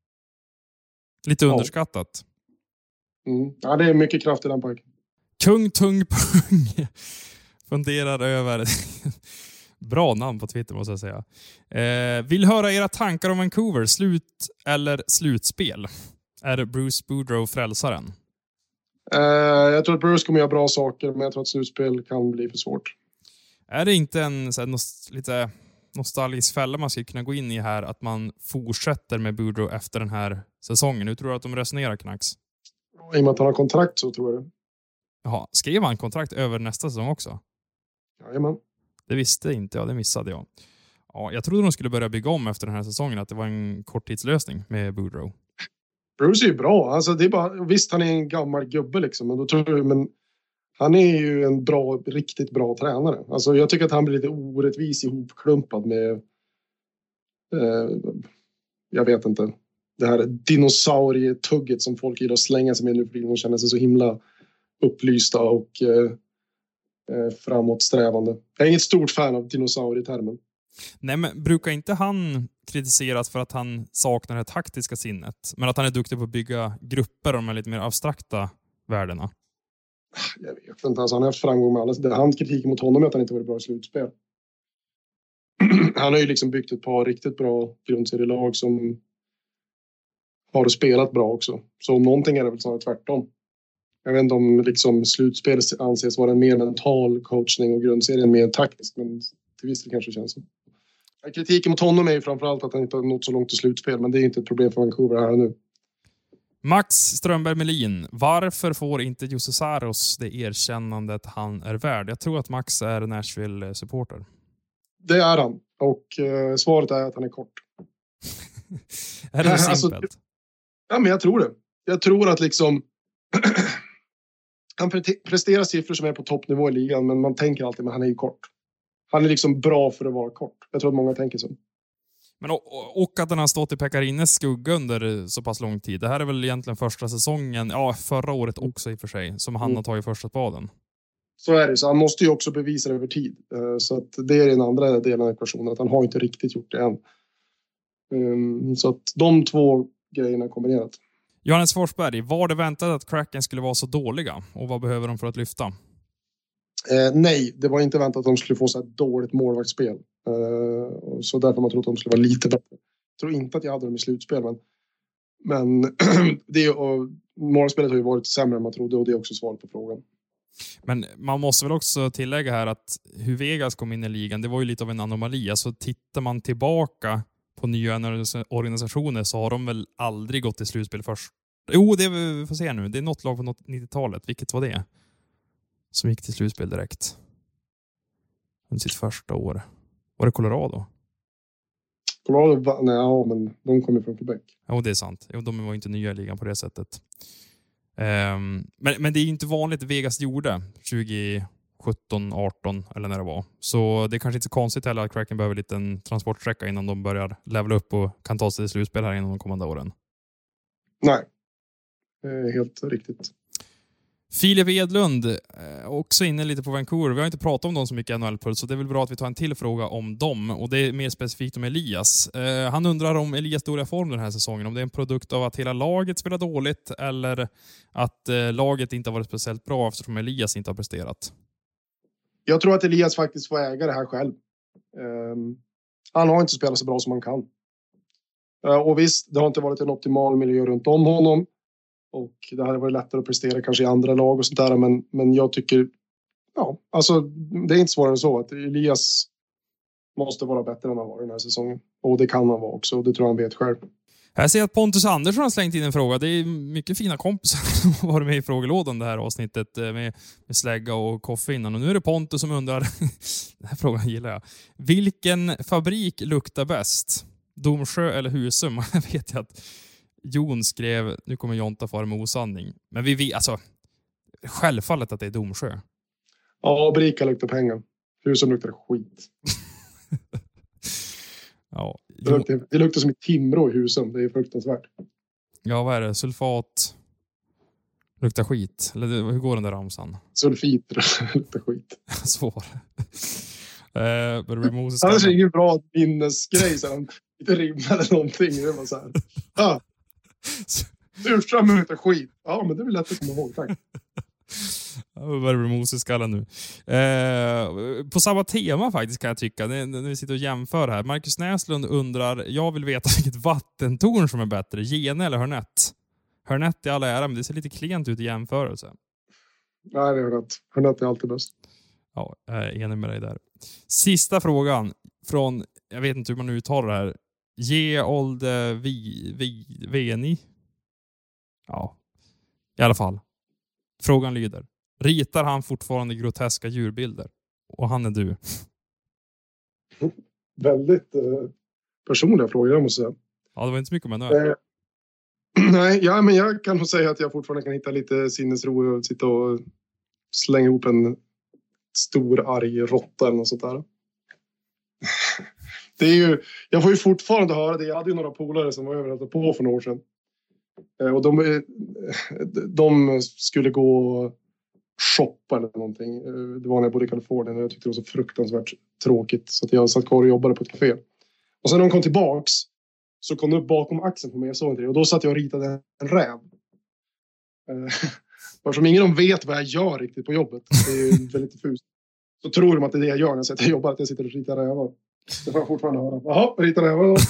Lite ja. underskattat. Mm. Ja, det är mycket kraft i den pojken. Kung Tung Pung funderar över... Bra namn på Twitter, måste jag säga. Eh, vill höra era tankar om Vancouver. Slut eller slutspel? Är Bruce Boudreau frälsaren? Uh, jag tror att Bruce kommer göra bra saker, men jag tror att slutspel kan bli för svårt. Är det inte en så här, nost- lite nostalgisk fälla man ska kunna gå in i här, att man fortsätter med Boudreau efter den här säsongen? Hur tror du att de resonerar, Knacks? I och med att han har kontrakt så tror jag det. Jaha, skrev han kontrakt över nästa säsong också? Jajamän. Det visste inte jag, det missade jag. Ja, jag trodde de skulle börja bygga om efter den här säsongen, att det var en korttidslösning med Boudreau. Bruce är ju bra. Alltså, det är bara, visst, han är en gammal gubbe liksom, men, då tror jag, men han är ju en bra, riktigt bra tränare. Alltså, jag tycker att han blir lite orättvis ihopklumpad med eh, jag vet inte, det här dinosaurietugget som folk gillar att slänga sig med nu för de känner sig så himla upplysta och eh, framåtsträvande. Jag är inget stort fan av dinosaurietermen. Nej, men brukar inte han kritiseras för att han saknar det taktiska sinnet, men att han är duktig på att bygga grupper om de lite mer abstrakta värdena? Jag vet inte, alltså, han har haft framgång med alla. Det är hans kritik mot honom är att han inte varit bra i slutspel. Han har ju liksom byggt ett par riktigt bra grundserielag som har spelat bra också. Så om någonting är det väl snarare tvärtom. Jag vet inte om liksom slutspel anses vara en mer mental coachning och grundserien mer taktisk, men till viss del kanske det känns så. Kritiken mot honom är ju framförallt att han inte har nått så långt i slutspel, men det är inte ett problem för Vancouver här nu. Max Strömberg Melin, varför får inte Juuse Saros det erkännandet han är värd? Jag tror att Max är Nashville-supporter. Det är han, och eh, svaret är att han är kort. Är det så alltså, simpelt? ja, men jag tror det. Jag tror att liksom han pre- presterar siffror som är på toppnivå i ligan, men man tänker alltid men han är ju kort. Han är liksom bra för att vara kort. Jag tror att många tänker så. Men och, och att den har stått i Pekarines skugga under så pass lång tid. Det här är väl egentligen första säsongen, ja förra året också i och för sig, som han mm. har tagit första spaden. Så är det, så han måste ju också bevisa det över tid. Så att det är den andra delen av ekvationen, att han har inte riktigt gjort det än. Så att de två grejerna kombinerat. Johannes Forsberg, var det väntat att Kraken skulle vara så dåliga? Och vad behöver de för att lyfta? Eh, nej, det var inte väntat att de skulle få så här dåligt målvaktsspel. Eh, så därför man trodde att de skulle vara lite bättre. Jag tror inte att jag hade dem i slutspel, men, men det, och målvaktsspelet har ju varit sämre än man trodde, och det är också svaret på frågan. Men man måste väl också tillägga här att hur Vegas kom in i ligan, det var ju lite av en anomali. Alltså tittar man tillbaka på nya organisationer så har de väl aldrig gått till slutspel först. Jo, det är, vi får se nu. Det är något lag på nittiotalet. Vilket var det? Som gick till slutspel direkt. Under sitt första år. Var det Colorado? Colorado, nej, ja, men de kommer från Quebec. Ja, det är sant. De var inte nya i ligan på det sättet. Um, men, men det är ju inte vanligt Vegas gjorde tjugo sjutton arton eller när det var. Så det är kanske inte så konstigt heller att Kraken behöver lite en transportsträcka innan de börjar levela upp och kan ta sig till slutspel här inom de kommande åren. Nej, det är helt riktigt. Filip Edlund, också inne lite på Vancouver. Vi har inte pratat om dem så mycket i N H L-puls, så det är väl bra att vi tar en till fråga om dem. Och det är mer specifikt om Elias. Eh, han undrar om Elias dåliga form den här säsongen. Om det är en produkt av att hela laget spelar dåligt eller att eh, laget inte har varit speciellt bra eftersom Elias inte har presterat. Jag tror att Elias faktiskt får äga det här själv. Um, han har inte spelat så bra som han kan. Uh, och visst, det har inte varit en optimal miljö runt om honom. Och det hade varit lättare att prestera kanske i andra lag och sånt där. Men, men jag tycker, ja, alltså det är inte svårare än så. Att Elias måste vara bättre än han var den här säsongen. Och det kan han vara också, och det tror jag han vet själv. Jag ser att Pontus Andersson har slängt in en fråga. Det är mycket fina kompisar som har varit med i frågelådan det här avsnittet med, med slägga och koffe innan. Och nu är det Pontus som undrar, den här frågan gillar jag. Vilken fabrik luktar bäst? Domsjö eller Husum? Jag vet ju att Jon skrev, nu kommer Jonta fara med osanning. Men vi vet, alltså, självfallet att det är Domsjö. Ja, Brika luktar pengar. Husum luktar skit. Ja, det, luktar, det luktar som ett Timrå i Husum. Det är fruktansvärt. Ja, vad är det? Sulfat luktar skit. Eller hur går den där ramsan? Sulfit luktar skit. Så var det. Eh, börjar bli Moses. Annars är det ingen bra minnesgrej. Så han inte rimma eller någonting. Det var så här. Ja. Surströmming luktar skit. Ja, men det är väl lätt att komma ihåg. Tack. Ja, det börjar bli Moses skalla nu. Eh, på samma tema faktiskt kan jag tycka. När vi sitter och jämför här. Marcus Näslund undrar, jag vill veta vilket vattentorn som är bättre. Gene eller Hörnett? Hörnett i alla ära, men det ser lite klent ut i jämförelse. Nej, det är Hörnett. Hörnett är alltid bäst. Ja, jag är enig med dig där. Sista frågan från, jag vet inte hur man uttalar det här. Geolde vi, vi, Veni. Ja, i alla fall. Frågan lyder. Ritar han fortfarande groteska djurbilder? Och han är du. Väldigt eh, personliga frågor, jag måste säga. Ja, det var inte så mycket om det. Eh, nej, ja, men jag kan nog säga att jag fortfarande kan hitta lite sinnesro och sitta och slänga ihop en stor arg råtta eller något sånt där. Det är ju, jag får ju fortfarande höra det. Jag hade ju några polare som var överallt på för några år sedan. Och de, de skulle gå och shoppa eller någonting. Det var när jag bodde i Kalifornien och jag tyckte det var så fruktansvärt tråkigt. Så att jag satt kvar och jobbade på ett café. Och sen när de kom tillbaks så kom de upp bakom axeln på mig. Jag såg inte det. Och då satt jag och ritade en räv. Eftersom ingen de vet vad jag gör riktigt på jobbet. Det är ju väldigt diffust. Så tror de att det är det jag gör när jag jobbar. Att jag sitter och ritar rävar. Det får jag fortfarande höra. Jaha, ritar rävar då.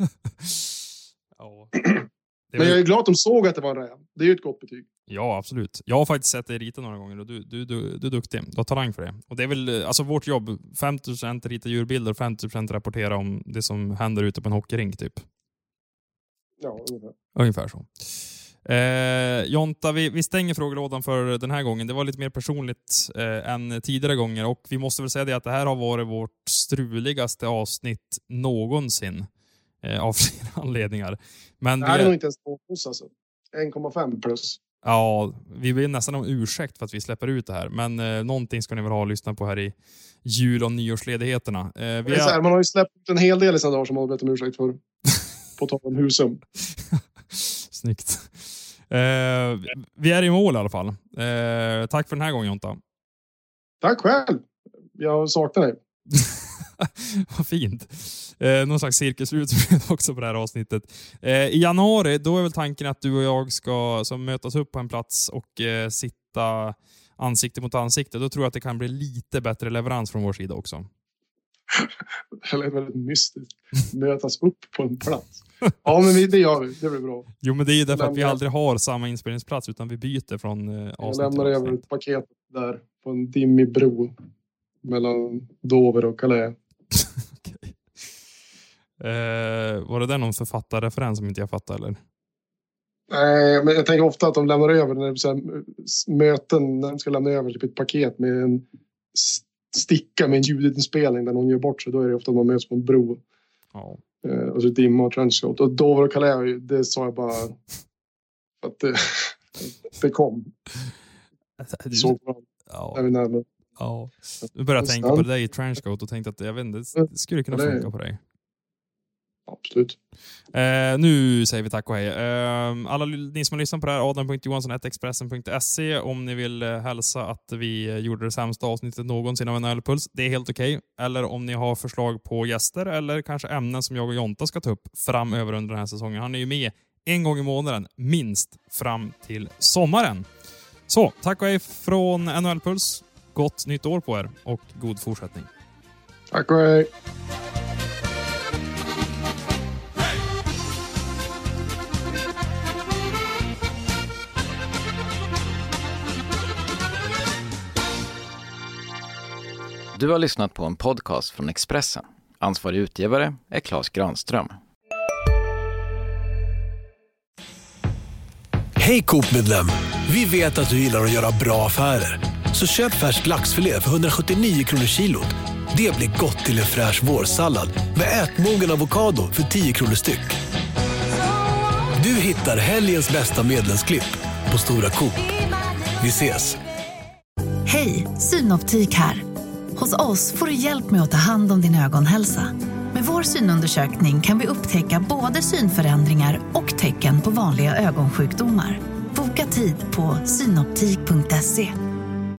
Ja. Men jag är glad att de såg att det var en räv. Det är ju ett gott betyg. Ja, absolut. Jag har faktiskt sett dig rita några gånger och du, du, du, du är duktig. Du har talang för det. Och det är väl, alltså vårt jobb, femtio procent rita djurbilder och femtio procent rapportera om det som händer ute på en hockeyrink typ. Ja, ungefär. Ungefär så. Eh, Jonta, vi, vi stänger frågelådan för den här gången. Det var lite mer personligt eh, än tidigare gånger. Och vi måste väl säga det att det här har varit vårt struligaste avsnitt någonsin. Eh, av flera anledningar. Men det här vi, är nog inte ens två plus alltså. en komma fem plus. Ja, vi ber nästan om ursäkt för att vi släpper ut det här. Men eh, någonting ska ni väl ha att lyssna på här i jul- och nyårsledigheterna. Eh, vi det är så här, man har ju släppt en hel del i sina dagar som man har bett om ursäkt för. På tal om Husum. Snyggt. Eh, vi är i mål i alla fall. Eh, tack för den här gången, Jonta. Tack själv. Jag saknar dig. Vad fint. Eh, någon slags cirkelslut också på det här avsnittet. Eh, I januari, då är väl tanken att du och jag ska så mötas upp på en plats och eh, sitta ansikte mot ansikte. Då tror jag att det kan bli lite bättre leverans från vår sida också. Det är väldigt mystiskt. Mötas upp på en plats. Ja, men vi, det gör vi. Det blir bra. Jo, men det är ju därför att vi aldrig har samma inspelningsplats utan vi byter från eh, avsnitt. Jag lämnar över ett paket där på en dimmig bro mellan Dover och Calais. Okay. eh, var det där någon författarreferens som inte jag fattar, eller? Nej, men jag tänker ofta att de lämnar över när det är så här, möten, när de ska lämna över typ ett paket med en sticka med en ljudinspelning där någon gör bort sig. Då är det ofta att man möts på en bro. Ja. Eh, och så dimma och trenchcoat. Och Dover och Calais, det sa jag bara att det, det kom. Så bra. Ja. Är vi närmare. Ja. Nu började jag tänka på det där i trenchcoat och tänkte att jag vet inte, det skulle kunna funka på dig. Absolut. Eh, nu säger vi tack och hej. Eh, alla ni som har lyssnat på det här, adam punkt johansson at expressen punkt se, om ni vill eh, hälsa att vi gjorde det sämsta avsnittet någonsin av N H L-puls, det är helt okej. Okay. Eller om ni har förslag på gäster eller kanske ämnen som jag och Jonta ska ta upp framöver under den här säsongen. Han är ju med en gång i månaden, minst fram till sommaren. Så, tack och hej från N H L-puls. Gott nytt år på er och god fortsättning. Tack och hej. Du har lyssnat på en podcast från Expressen. Ansvarig utgivare är Claes Granström. Hej Coop-medlem! Vi vet att du gillar att göra bra affärer. Så köp färsk laxfilé för hundrasjuttionio kronor kilot. Det blir gott till en fräsch vårsallad med ätmogen avokado för tio kronor styck. Du hittar helgens bästa medlemsklipp på Stora Coop. Vi ses! Hej, Synoptik här. Hos oss får du hjälp med att ta hand om din ögonhälsa. Med vår synundersökning kan vi upptäcka både synförändringar och tecken på vanliga ögonsjukdomar. Boka tid på synoptik punkt se.